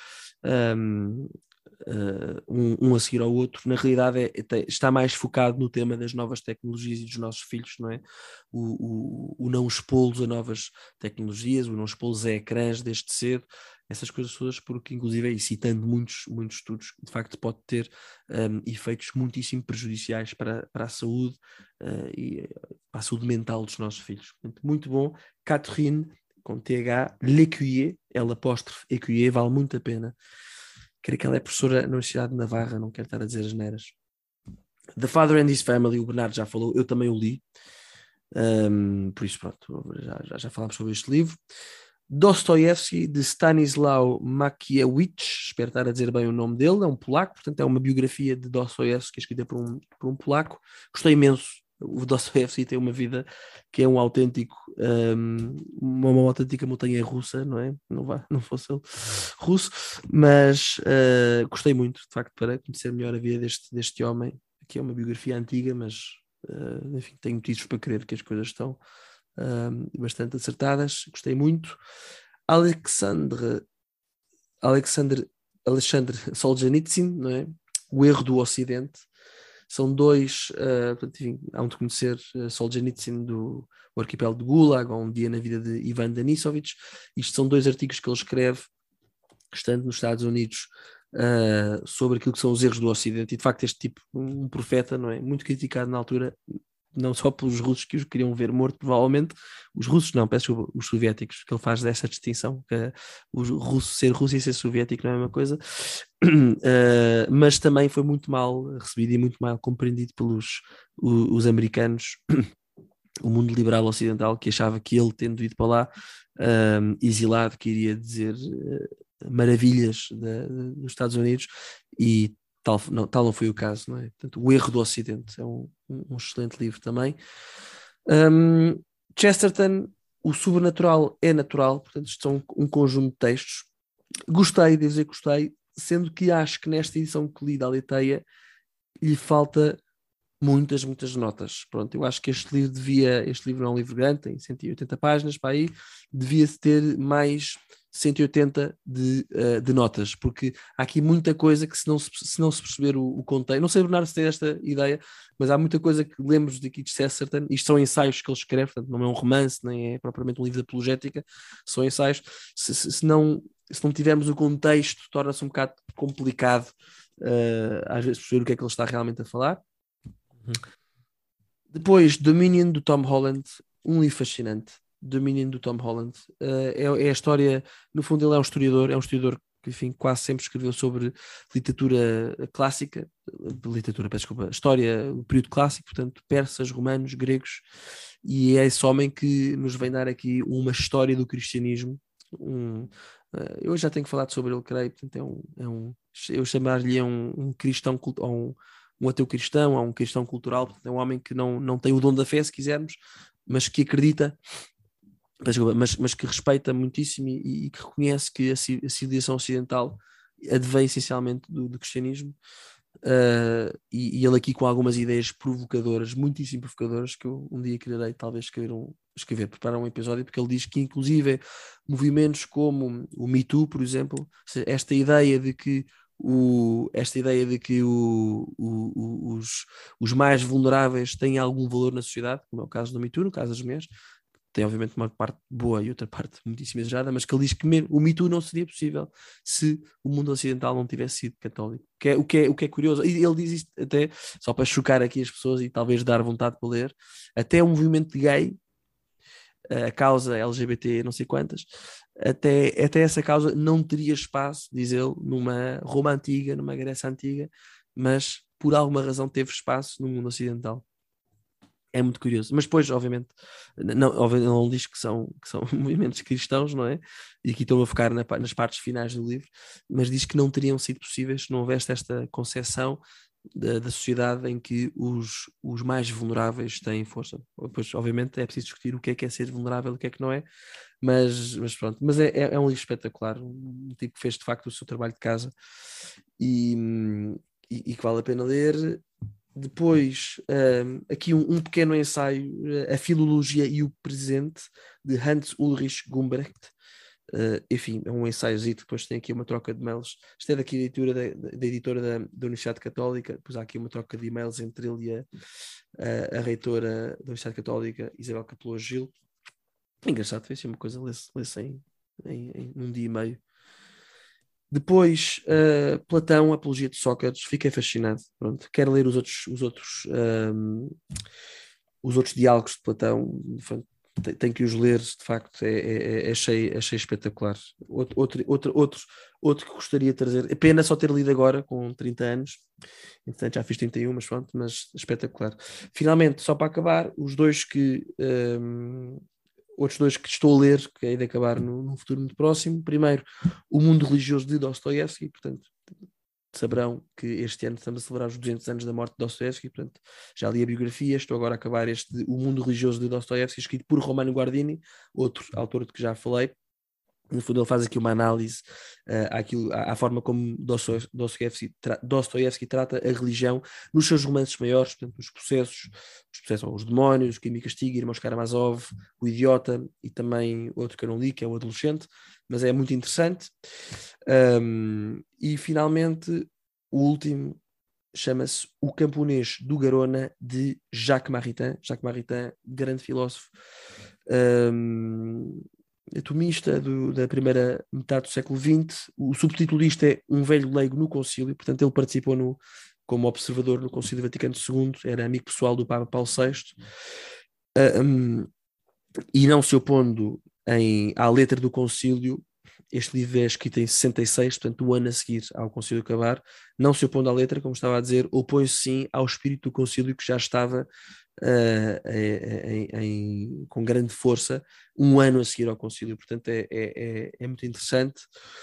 um a seguir ao outro. Na realidade está mais focado no tema das novas tecnologias e dos nossos filhos, não é? O não expô-los a novas tecnologias, o não expô-los a ecrãs desde cedo, essas coisas todas, porque inclusive, e citando muitos estudos, de facto pode ter efeitos muitíssimo prejudiciais para a saúde e para a saúde mental dos nossos filhos. Muito bom. Catherine, com TH, Lécuyer, Écuyer, vale muito a pena. Creio que ela é professora na Universidade de Navarra, não quero estar a dizer asneiras. The Father and His Family, o Bernardo já falou, eu também o li. Por isso, pronto, já falámos sobre este livro. Dostoiévski, de Stanislaw Makiewicz, espero estar a dizer bem o nome dele, é um polaco, portanto é uma biografia de Dostoiévski escrita por um polaco. Gostei imenso. O Dostoiévski tem uma vida que é uma autêntica montanha russa, não é? Não fosse ele russo, mas gostei muito, de facto, para conhecer melhor a vida deste homem, que é uma biografia antiga, mas enfim, tenho motivos para crer que as coisas estão bastante acertadas. Gostei muito. Alexandre Solzhenitsyn, não é? O Erro do Ocidente. São 2, enfim, há de conhecer Solzhenitsyn do Arquipélago de Gulag, ou Um Dia na Vida de Ivan Denisovich. Isto são 2 artigos que ele escreve, estando nos Estados Unidos, sobre aquilo que são os erros do Ocidente. E de facto este tipo, um profeta, não é? Muito criticado na altura, não só pelos russos que os queriam ver morto, provavelmente, os russos não, peço desculpa, os soviéticos, que ele faz dessa distinção, que ser russo e ser soviético não é a mesma coisa, mas também foi muito mal recebido e muito mal compreendido pelos os americanos, o mundo liberal ocidental, que achava que ele, tendo ido para lá, exilado, que iria dizer maravilhas dos Estados Unidos, e tal não foi o caso, não é? Portanto, O Erro do Ocidente é um excelente livro também. Chesterton, O Sobrenatural é Natural, portanto, isto são um conjunto de textos. Devo dizer que gostei, sendo que acho que nesta edição que li da Aleteia lhe falta muitas notas. Pronto, eu acho que este livro é um livro grande, tem 180 páginas para aí, devia ter mais 180 de notas, porque há aqui muita coisa que se não se perceber o contexto, não sei, Bernardo, se tem esta ideia, mas há muita coisa que lemos daqui de Chesterton. Isto são ensaios que ele escreve, portanto não é um romance, nem é propriamente um livro de apologética, são ensaios. Se não tivermos o contexto, torna-se um bocado complicado às vezes perceber o que é que ele está realmente a falar. Depois, Dominion, do Tom Holland, um livro fascinante. Dominion, do Tom Holland, é a história, no fundo ele é um historiador que, enfim, quase sempre escreveu sobre literatura clássica, história do período clássico, portanto persas, romanos, gregos, e é esse homem que nos vem dar aqui uma história do cristianismo. Eu já tenho falado sobre ele, creio, portanto eu chamar-lhe um cristão, um ateu cristão, um cristão cultural, portanto, é um homem que não tem o dom da fé, se quisermos, mas que acredita mas que respeita muitíssimo e que reconhece que a civilização ocidental advém essencialmente do cristianismo. E ele aqui com algumas ideias provocadoras, muitíssimo provocadoras, que eu um dia quererei talvez preparar um episódio, porque ele diz que inclusive movimentos como o Me Too, por exemplo, esta ideia de que os mais vulneráveis têm algum valor na sociedade, como é o caso do Me Too, no caso das mulheres, tem obviamente uma parte boa e outra parte muitíssimo exagerada, mas que ele diz que o Me Too não seria possível se o mundo ocidental não tivesse sido católico. O que é curioso, e ele diz isto até, só para chocar aqui as pessoas e talvez dar vontade para ler, até o movimento gay, a causa LGBT não sei quantas, até essa causa não teria espaço, diz ele, numa Roma antiga, numa Grécia antiga, mas por alguma razão teve espaço no mundo ocidental. É muito curioso, mas depois, obviamente, não diz que são movimentos cristãos, não é? E aqui estou a focar nas partes finais do livro, mas diz que não teriam sido possíveis se não houvesse esta concepção da sociedade em que os mais vulneráveis têm força. Depois, obviamente, é preciso discutir o que é ser vulnerável e o que é que não é, mas pronto. Mas é um livro espetacular, um tipo que fez de facto o seu trabalho de casa e que vale a pena ler. Depois, aqui um pequeno ensaio, A Filologia e o Presente, de Hans Ulrich Gumbrecht. Enfim, é um ensaiozito, depois tem aqui uma troca de e-mails. Isto é daqui da editora da Universidade Católica, depois há aqui uma troca de e-mails entre ele e a reitora da Universidade Católica, Isabel Capeloa Gil. É engraçado, foi assim uma coisa, lê-se em um dia e meio. Depois, Platão, Apologia de Sócrates, fiquei fascinado. Pronto, quero ler os outros diálogos de Platão. Tenho que os ler, de facto, achei espetacular. Outro que gostaria de trazer, é pena só ter lido agora, com 30 anos, entretanto já fiz 31, mas pronto, mas espetacular. Finalmente, só para acabar, outros dois que estou a ler, que hei de acabar num futuro muito próximo. Primeiro, O Mundo Religioso de Dostoiévski, portanto, saberão que este ano estamos a celebrar os 200 anos da morte de Dostoiévski, portanto, já li a biografia, estou agora a acabar O Mundo Religioso de Dostoiévski, escrito por Romano Guardini, outro autor de que já falei. No fundo ele faz aqui uma análise à forma como Dostoiévski trata a religião nos seus romances maiores, portanto os processos, os demónios, Quem Me Castiga, Irmãos Karamazov, O Idiota e também outro que eu não li, que é O Adolescente, mas é muito interessante. E finalmente o último chama-se O Camponês do Garona, de Jacques Maritain. Jacques Maritain, grande filósofo, atomista da primeira metade do século XX. O subtítulo disto é Um Velho Leigo no Concílio, portanto ele participou como observador no Concílio Vaticano II, era amigo pessoal do Papa Paulo VI, e não se opondo à letra do concílio. Este livro é escrito em 66, portanto um ano a seguir ao concílio acabar, não se opondo à letra, como estava a dizer, opõe-se sim ao espírito do concílio, que já estava com grande força um ano a seguir ao concílio. Portanto é muito interessante.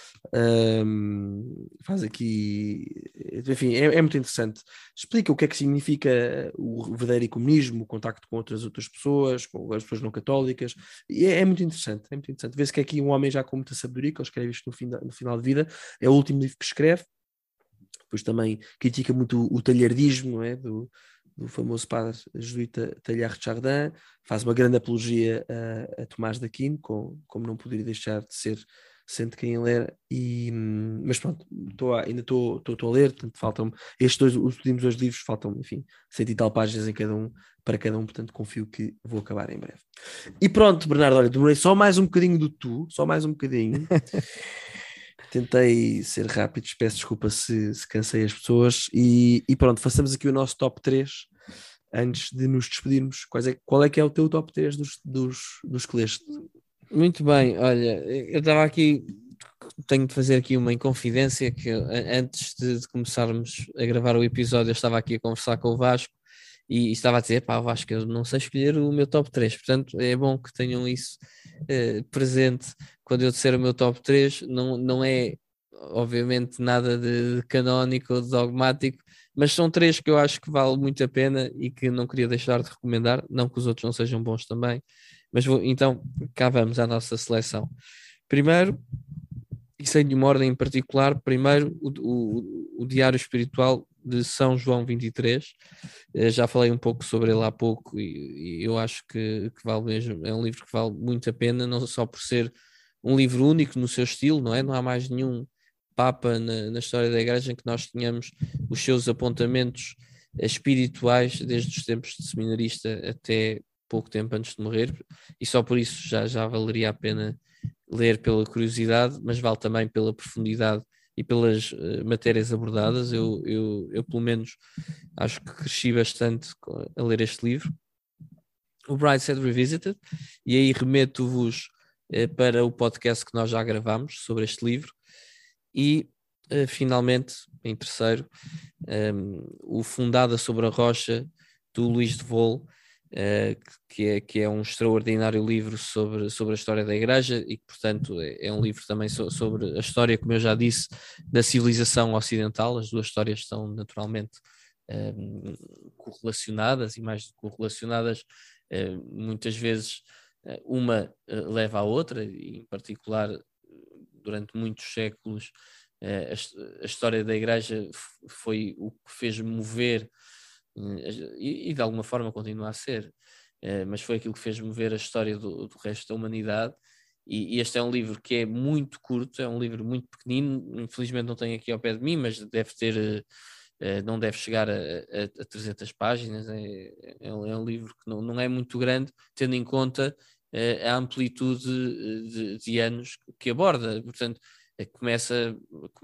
Faz aqui, enfim, é muito interessante. Explica o que é que significa o verdadeiro ecumenismo, o contacto com outras pessoas, com as pessoas não católicas, e é muito interessante. É muito interessante. Vê-se que é aqui um homem já com muita sabedoria, que ele escreve isto no final de vida. É o último livro que escreve. Depois também critica muito o talhardismo, não é? Do famoso padre jesuíta Teilhard de Chardin. Faz uma grande apologia a Tomás de Aquino, como não poderia deixar de ser, sendo quem ele era. Mas pronto, ainda estou a ler, portanto faltam os últimos dois livros, faltam, enfim, 100 e tal páginas para cada um, portanto confio que vou acabar em breve. E pronto, Bernardo, olha, demorei só mais um bocadinho só mais um bocadinho. Tentei ser rápido, peço desculpa se cansei as pessoas, e pronto, façamos aqui o nosso top 3 antes de nos despedirmos. Qual é que é o teu top 3 dos que leste? Muito bem, olha, eu estava aqui, tenho de fazer aqui uma inconfidência, que antes de começarmos a gravar o episódio eu estava aqui a conversar com o Vasco e estava a dizer, pá, Vasco, eu não sei escolher o meu top 3, portanto é bom que tenham isso presente quando eu disser o meu top 3. Não é obviamente nada de canónico ou de dogmático, mas são 3 que eu acho que vale muito a pena e que não queria deixar de recomendar, não que os outros não sejam bons também. Mas então, cá vamos à nossa seleção. Primeiro, e sem nenhuma ordem em particular, primeiro o Diário Espiritual de São João 23. Já falei um pouco sobre ele há pouco e eu acho que vale mesmo, é um livro que vale muito a pena, não só por ser um livro único no seu estilo, não é? Não há mais nenhum Papa na história da Igreja em que nós tenhamos os seus apontamentos espirituais desde os tempos de seminarista até pouco tempo antes de morrer, e só por isso já valeria a pena ler pela curiosidade, mas vale também pela profundidade e pelas matérias abordadas. Eu, pelo menos, acho que cresci bastante a ler este livro. O Brideshead Revisited, e aí remeto-vos para o podcast que nós já gravámos sobre este livro. E, finalmente, em terceiro, o Fundada sobre a Rocha, do Luís de Vol, que é um extraordinário livro sobre a história da Igreja e que, portanto, é um livro também sobre a história, como eu já disse, da civilização ocidental. As duas histórias estão naturalmente correlacionadas, e mais do que correlacionadas, muitas vezes uma leva à outra, e em particular durante muitos séculos a história da Igreja foi o que fez mover, e de alguma forma continua a ser, mas foi aquilo que fez mover a história do resto da humanidade. E este é um livro que é muito curto, é um livro muito pequenino, infelizmente não tenho aqui ao pé de mim, mas deve ter, não deve chegar a 300 páginas, é um livro que não é muito grande, tendo em conta a amplitude de anos que aborda. Portanto, começa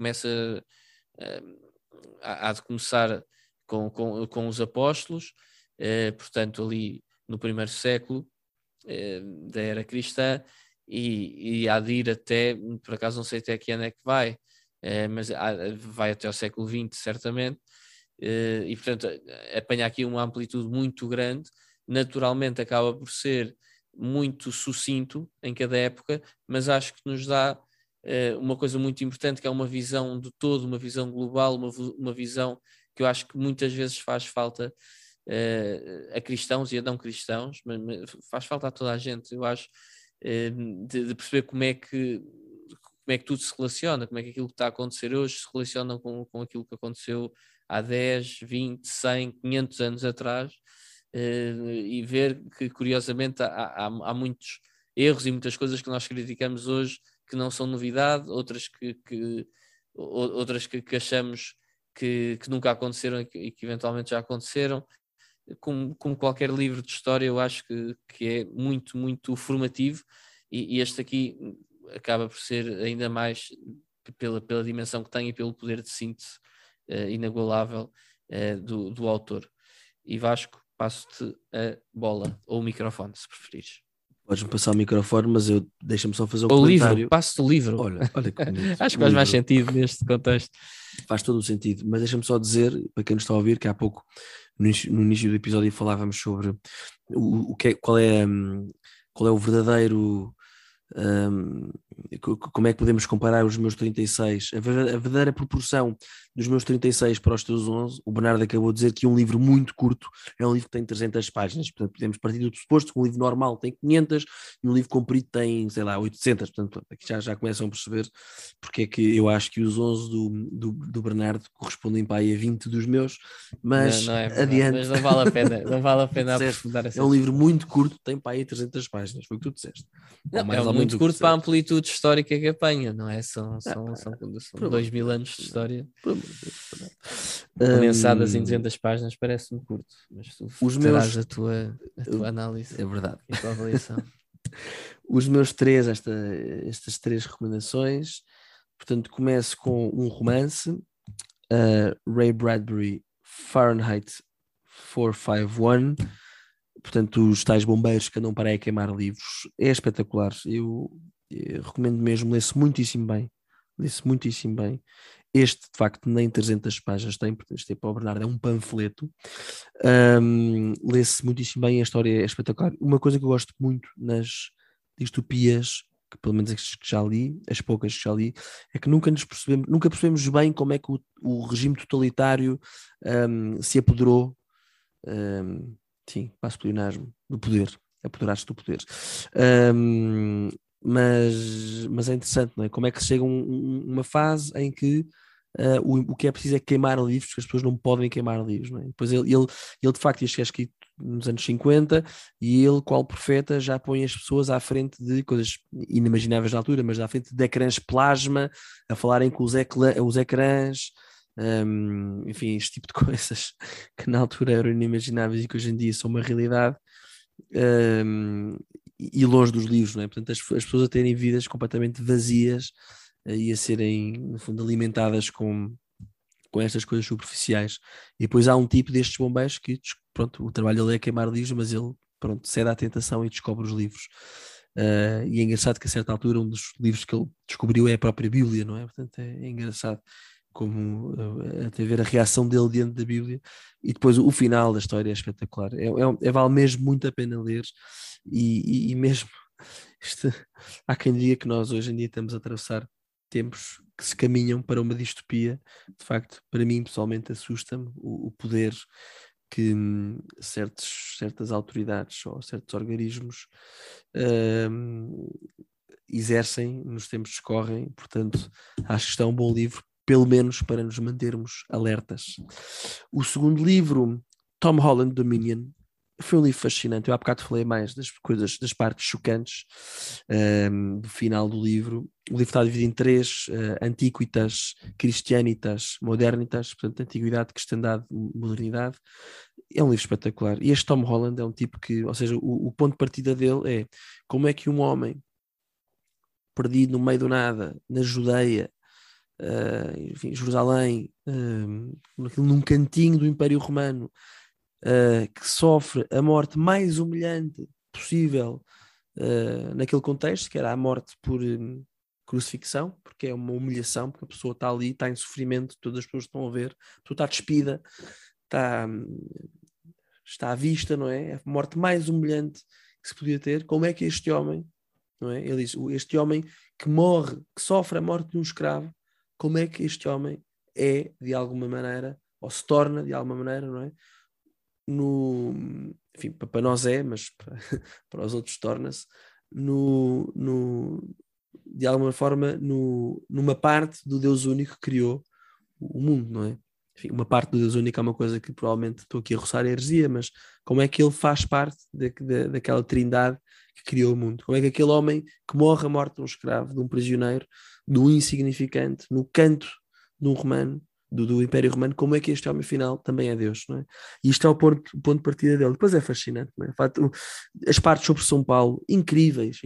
há de começar com os apóstolos, portanto ali no primeiro século da era cristã, e há de ir até, por acaso não sei até que ano é que vai, mas vai até ao século XX certamente, e portanto apanha aqui uma amplitude muito grande. Naturalmente acaba por ser muito sucinto em cada época, mas acho que nos dá uma coisa muito importante, que é uma visão de todo, uma visão global, uma visão que eu acho que muitas vezes faz falta a cristãos e a não cristãos, mas faz falta a toda a gente, eu acho, de perceber como é que tudo se relaciona, como é que aquilo que está a acontecer hoje se relaciona com aquilo que aconteceu há 10, 20, 100, 500 anos atrás, e ver que, curiosamente, há muitos erros e muitas coisas que nós criticamos hoje que não são novidade, outras que achamos que nunca aconteceram e que eventualmente já aconteceram. Como qualquer livro de história, eu acho que é muito, muito formativo, e este aqui acaba por ser ainda mais pela dimensão que tem e pelo poder de síntese inagualável do autor. E Vasco, passo-te a bola, ou o microfone, se preferires. Podes-me passar o microfone, mas deixa-me só fazer um o comentário. Livro, passo-te o livro. Olha que bonito. Acho que faz mais sentido neste contexto. Faz todo o sentido, mas deixa-me só dizer, para quem nos está a ouvir, que há pouco, no início do episódio, falávamos sobre qual é o verdadeiro... como é que podemos comparar os meus 36, a verdadeira proporção dos meus 36 para os teus 11. O Bernardo acabou de dizer que um livro muito curto é um livro que tem 300 páginas, portanto podemos partir do suposto que um livro normal tem 500 e um livro comprido tem, sei lá, 800, portanto aqui já começam a perceber porque é que eu acho que os 11 do Bernardo correspondem para aí a 20 dos meus, mas não é adiante. Mas não vale a pena aprofundar essa. É um livro muito curto, tem para aí 300 páginas, foi o que tu disseste. Não, é muito curto para a amplitude histórica que apanha, não é? São 2000 anos de história. Condensadas em 200 páginas parece-me curto, mas tu terás a tua análise. É verdade. E a tua avaliação. Os meus estas 3 recomendações, portanto, começo com um romance, Ray Bradbury, Fahrenheit 451. Portanto, os tais bombeiros que andam para aí a queimar livros. É espetacular. Eu recomendo mesmo, lê-se muitíssimo bem. Este, de facto, nem 300 páginas tem, portanto, este é para o Bernardo, é um panfleto. Lê-se muitíssimo bem, a história é espetacular. Uma coisa que eu gosto muito nas distopias, que pelo menos as que já li, as poucas que já li, é que nunca percebemos bem como é que o regime totalitário se apoderou, sim, para espionagem do poder. apoderaste do poder. Mas é interessante, não é? Como é que chega uma fase em que o que é preciso é queimar livros, que as pessoas não podem queimar livros, não é? Depois ele de facto ia chegar escrito nos anos 50 e ele, qual profeta, já põe as pessoas à frente de coisas inimagináveis na altura, mas à frente de ecrãs plasma, a falarem com os ecrãs, enfim, este tipo de coisas que na altura eram inimagináveis e que hoje em dia são uma realidade. E longe dos livros, não é? Portanto, as pessoas a terem vidas completamente vazias e a serem, no fundo, alimentadas com estas coisas superficiais. E depois há um tipo destes bombeiros que, pronto, o trabalho dele é queimar livros, mas ele, pronto, cede à tentação e descobre os livros. E é engraçado que a certa altura um dos livros que ele descobriu é a própria Bíblia, não é? Portanto, é engraçado como até ver a reação dele diante da Bíblia, e depois o final da história é espetacular. Vale mesmo muito a pena ler, e mesmo há quem diga que nós hoje em dia estamos a atravessar tempos que se caminham para uma distopia. De facto, para mim pessoalmente assusta-me o poder que certas autoridades ou certos organismos exercem nos tempos que correm. Portanto, acho que está um bom livro, pelo menos para nos mantermos alertas. O segundo livro, Tom Holland Dominion, foi um livro fascinante. Eu há bocado falei mais das coisas, das partes chocantes do final do livro. O livro está dividido em três: Antiquitas, Christianitas, Modernitas, portanto, Antiguidade, Cristandade, Modernidade. É um livro espetacular. E este Tom Holland é um tipo que, ou seja, o ponto de partida dele é como é que um homem perdido no meio do nada, na Judeia, enfim, Jerusalém, num cantinho do Império Romano, que sofre a morte mais humilhante possível naquele contexto, que era a morte por crucifixão, porque é uma humilhação, porque a pessoa está ali, está em sofrimento, todas as pessoas estão a ver, a pessoa está despida, está à vista, não é? A morte mais humilhante que se podia ter. Como é que este homem, não é? Ele diz, este homem que morre, que sofre a morte de um escravo, como é que este homem é, de alguma maneira, ou se torna, de alguma maneira, não é? Enfim, para nós é, mas para os outros torna-se, de alguma forma, numa parte do Deus único que criou o mundo, não é? Enfim, uma parte do Deus único é uma coisa que provavelmente estou aqui a roçar a heresia, mas como é que ele faz parte daquela trindade que criou o mundo? Como é que aquele homem que morre a morte de um escravo, de um prisioneiro, de um insignificante, no canto de um romano, do Império Romano, como é que este homem final também é Deus, não é? E isto é o ponto de partida dele. Depois é fascinante, não é? As partes sobre São Paulo, incríveis.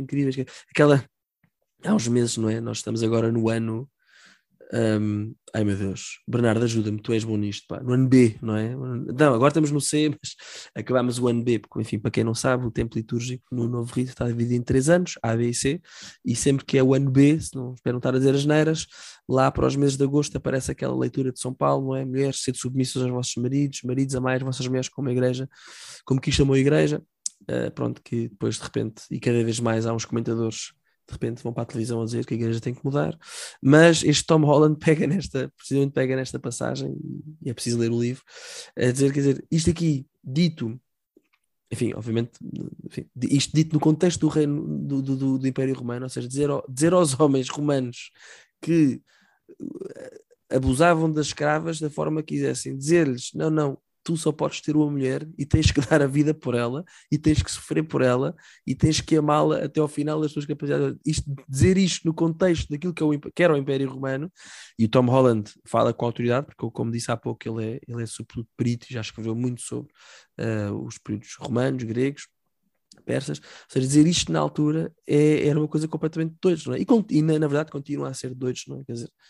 Há uns meses, não é? Nós estamos agora no ano. Ai meu Deus, Bernardo, ajuda-me, tu és bom nisto, pá. No ano B, não é? Não, agora estamos no C, mas acabámos o ano B, porque, enfim, para quem não sabe, o tempo litúrgico no Novo Rito está dividido em 3 anos, A, B e C, e sempre que é o ano B, se não espero não estar a dizer as neiras, lá para os meses de agosto aparece aquela leitura de São Paulo, não é? Mulheres, sede submissas aos vossos maridos, maridos, amai as vossas mulheres como a igreja, como Cristo amou a igreja. Pronto, que depois de repente, e cada vez mais há uns comentadores de repente vão para a televisão a dizer que a igreja tem que mudar, mas este Tom Holland precisamente pega nesta passagem, e é preciso ler o livro, a dizer, quer dizer, isto aqui dito, enfim, obviamente, enfim, isto dito no contexto do reino do Império Romano, ou seja, dizer aos homens romanos que abusavam das escravas da forma que quisessem, dizer-lhes, não, tu só podes ter uma mulher e tens que dar a vida por ela e tens que sofrer por ela e tens que amá-la até ao final das tuas capacidades. Dizer isto no contexto daquilo que era o Império Romano, e o Tom Holland fala com autoridade, porque como disse há pouco, ele é sobretudo perito e já escreveu muito sobre os períodos romanos, gregos, persas. Ou seja, dizer isto na altura era uma coisa completamente doida, não é? E na verdade continua a ser doido, não é? Quer dizer,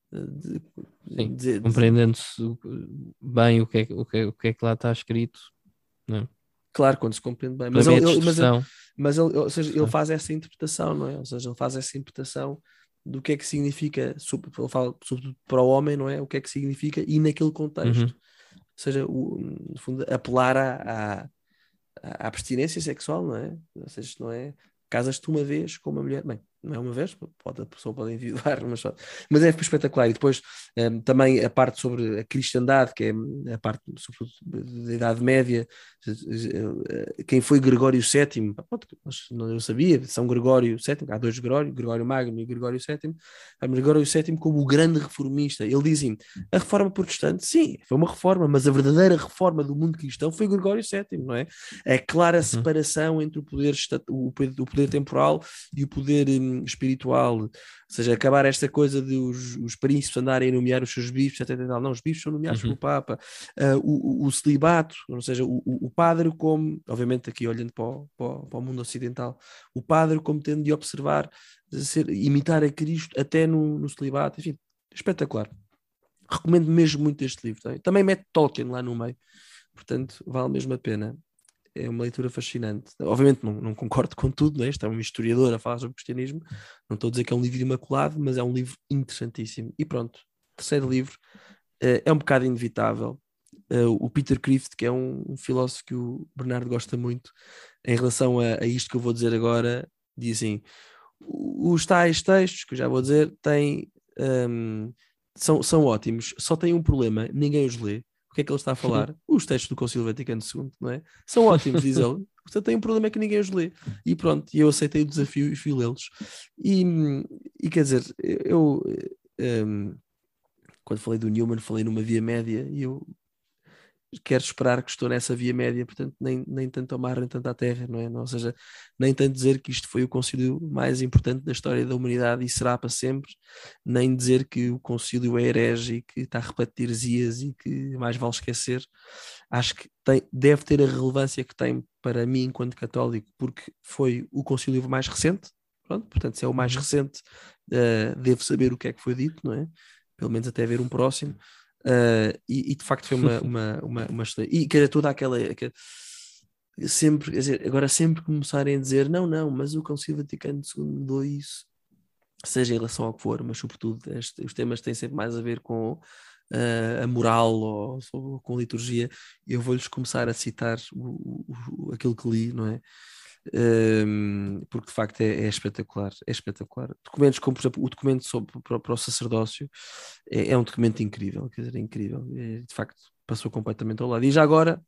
sim, compreendendo-se bem o que é que lá está escrito, não é? Claro, quando se compreende bem, ou seja, ele faz essa interpretação, não é? Ou seja, ele faz essa interpretação do que é que significa, ele fala sobretudo para o homem, não é? O que é que significa e naquele contexto. Ou seja, no fundo, apelar à abstinência sexual, não é? Ou seja, não é? Casas-te uma vez com uma mulher, bem, não é uma vez, a pessoa pode enviar, mas é espetacular. E depois também a parte sobre a cristandade, que é a parte sobretudo da Idade Média, quem foi Gregório VII, eu sabia, São Gregório VII, há dois Gregório, Gregório Magno e Gregório VII, mas Gregório VII como o grande reformista, ele dizia, a reforma protestante, sim, foi uma reforma, mas a verdadeira reforma do mundo cristão foi Gregório VII, não é? É clara a separação entre o poder temporal e o poder espiritual, ou seja, acabar esta coisa de os príncipes andarem a nomear os seus bispos, etc. Não, os bispos são nomeados pelo Papa, o celibato, ou seja, o padre como, obviamente aqui olhando para o mundo ocidental, o padre como tendo de observar, imitar a Cristo até no celibato, enfim, espetacular. Recomendo mesmo muito este livro. Também mete Tolkien lá no meio, portanto vale mesmo a pena. É uma leitura fascinante. Obviamente não concordo com tudo, né? Este é um historiador a falar sobre o cristianismo, não estou a dizer que é um livro imaculado, mas é um livro interessantíssimo. E pronto, terceiro livro, é um bocado inevitável. O Peter Kreeft, que é um filósofo que o Bernardo gosta muito, em relação a isto que eu vou dizer agora, diz assim, os tais textos, que eu já vou dizer, são ótimos, só tem um problema, ninguém os lê. O que é que ele está a falar? Os textos do Concílio Vaticano II, não é? São ótimos, diz ele. Só tem um problema é que ninguém os lê. E pronto, eu aceitei o desafio e fui lê-los. E quer dizer, eu quando falei do Newman, falei numa via média e eu quero esperar que estou nessa via média, portanto, nem tanto ao mar, nem tanto à terra, não é? Ou seja, nem tanto dizer que isto foi o concílio mais importante da história da humanidade e será para sempre, nem dizer que o concílio é herege e que está repleto de heresias e que mais vale esquecer. Acho que deve ter a relevância que tem para mim enquanto católico, porque foi o concílio mais recente, pronto, portanto, se é o mais recente, devo saber o que é que foi dito, não é? Pelo menos até ver um próximo. E de facto foi uma e que era toda aquela sempre, quer dizer, agora sempre começarem a dizer não, mas o Concílio Vaticano II mudou isso, seja em relação ao que for, mas sobretudo os temas têm sempre mais a ver com a moral ou com liturgia. Eu vou-lhes começar a citar aquilo que li, não é? Porque de facto é espetacular, é espetacular. Documentos como, por exemplo, o documento para o sacerdócio é um documento incrível, quer dizer, é incrível. De facto, passou completamente ao lado. E já agora,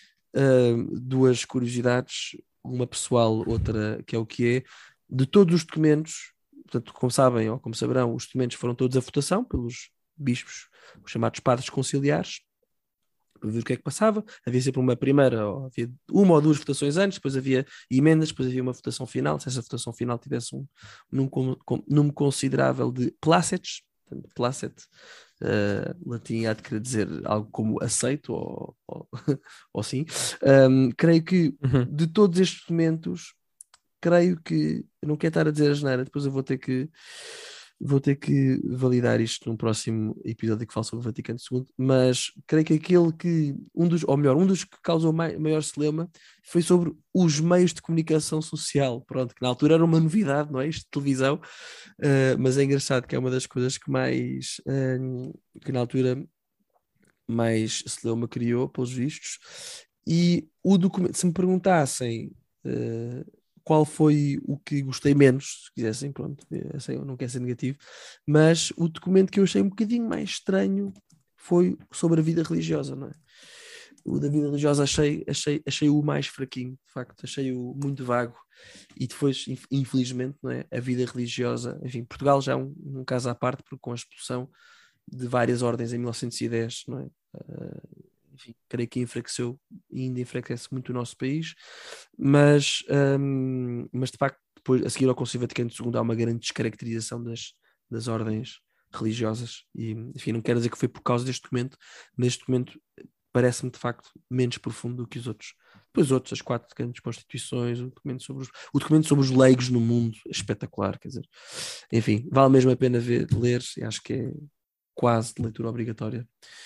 duas curiosidades, uma pessoal, outra que é o que é, de todos os documentos, portanto, como sabem ou como saberão, os documentos foram todos a votação pelos bispos, os chamados padres conciliares, para ver o que é que passava. Havia sempre uma primeira, havia uma ou duas votações antes, depois havia emendas, depois havia uma votação final. Se essa votação final tivesse um número considerável de placets, placet, latim há de querer dizer algo como aceito ou sim. Creio que de todos estes documentos, creio que, eu não quero estar a dizer a asneira, depois eu vou ter que validar isto num próximo episódio que fala sobre o Vaticano II, mas creio que um dos que causou maior celeuma foi sobre os meios de comunicação social, pronto, que na altura era uma novidade, não é? Isto de televisão, mas é engraçado que é uma das coisas que que na altura mais celeuma criou, pelos vistos, e o documento, se me perguntassem qual foi o que gostei menos, se quisessem, pronto, eu não quero ser negativo, mas o documento que eu achei um bocadinho mais estranho foi sobre a vida religiosa, não é? O da vida religiosa achei o mais fraquinho, de facto, achei-o muito vago, e depois, infelizmente, não é? A vida religiosa, enfim, Portugal já é um caso à parte, porque com a expulsão de várias ordens em 1910, não é? Enfim, creio que enfraqueceu e ainda enfraquece muito o nosso país, mas de facto, depois, a seguir ao Concílio Vaticano II, há uma grande descaracterização das ordens religiosas, e enfim, não quero dizer que foi por causa deste documento, mas este documento parece-me de facto menos profundo do que os outros. Depois outros, as 4 grandes constituições, o documento sobre os leigos no mundo, é espetacular, quer dizer, enfim, vale mesmo a pena ler, e acho que é quase de leitura obrigatória.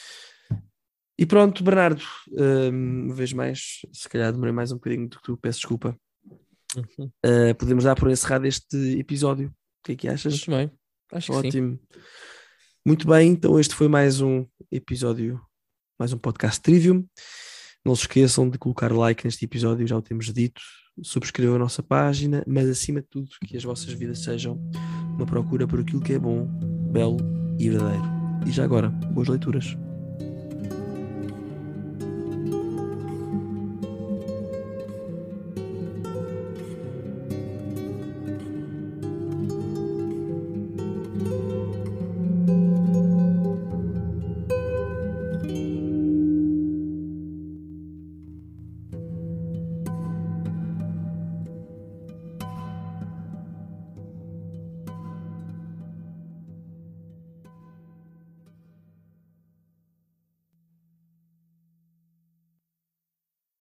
E pronto, Bernardo, uma vez mais, se calhar demorei mais um bocadinho do que tu, peço desculpa. Podemos dar por encerrado este episódio. O que é que achas? Muito bem, acho que ótimo. Sim. Muito bem, então este foi mais um episódio, mais um podcast Trivium. Não se esqueçam de colocar like neste episódio, já o temos dito. Subscrevam a nossa página, mas acima de tudo que as vossas vidas sejam uma procura por aquilo que é bom, belo e verdadeiro. E já agora, boas leituras.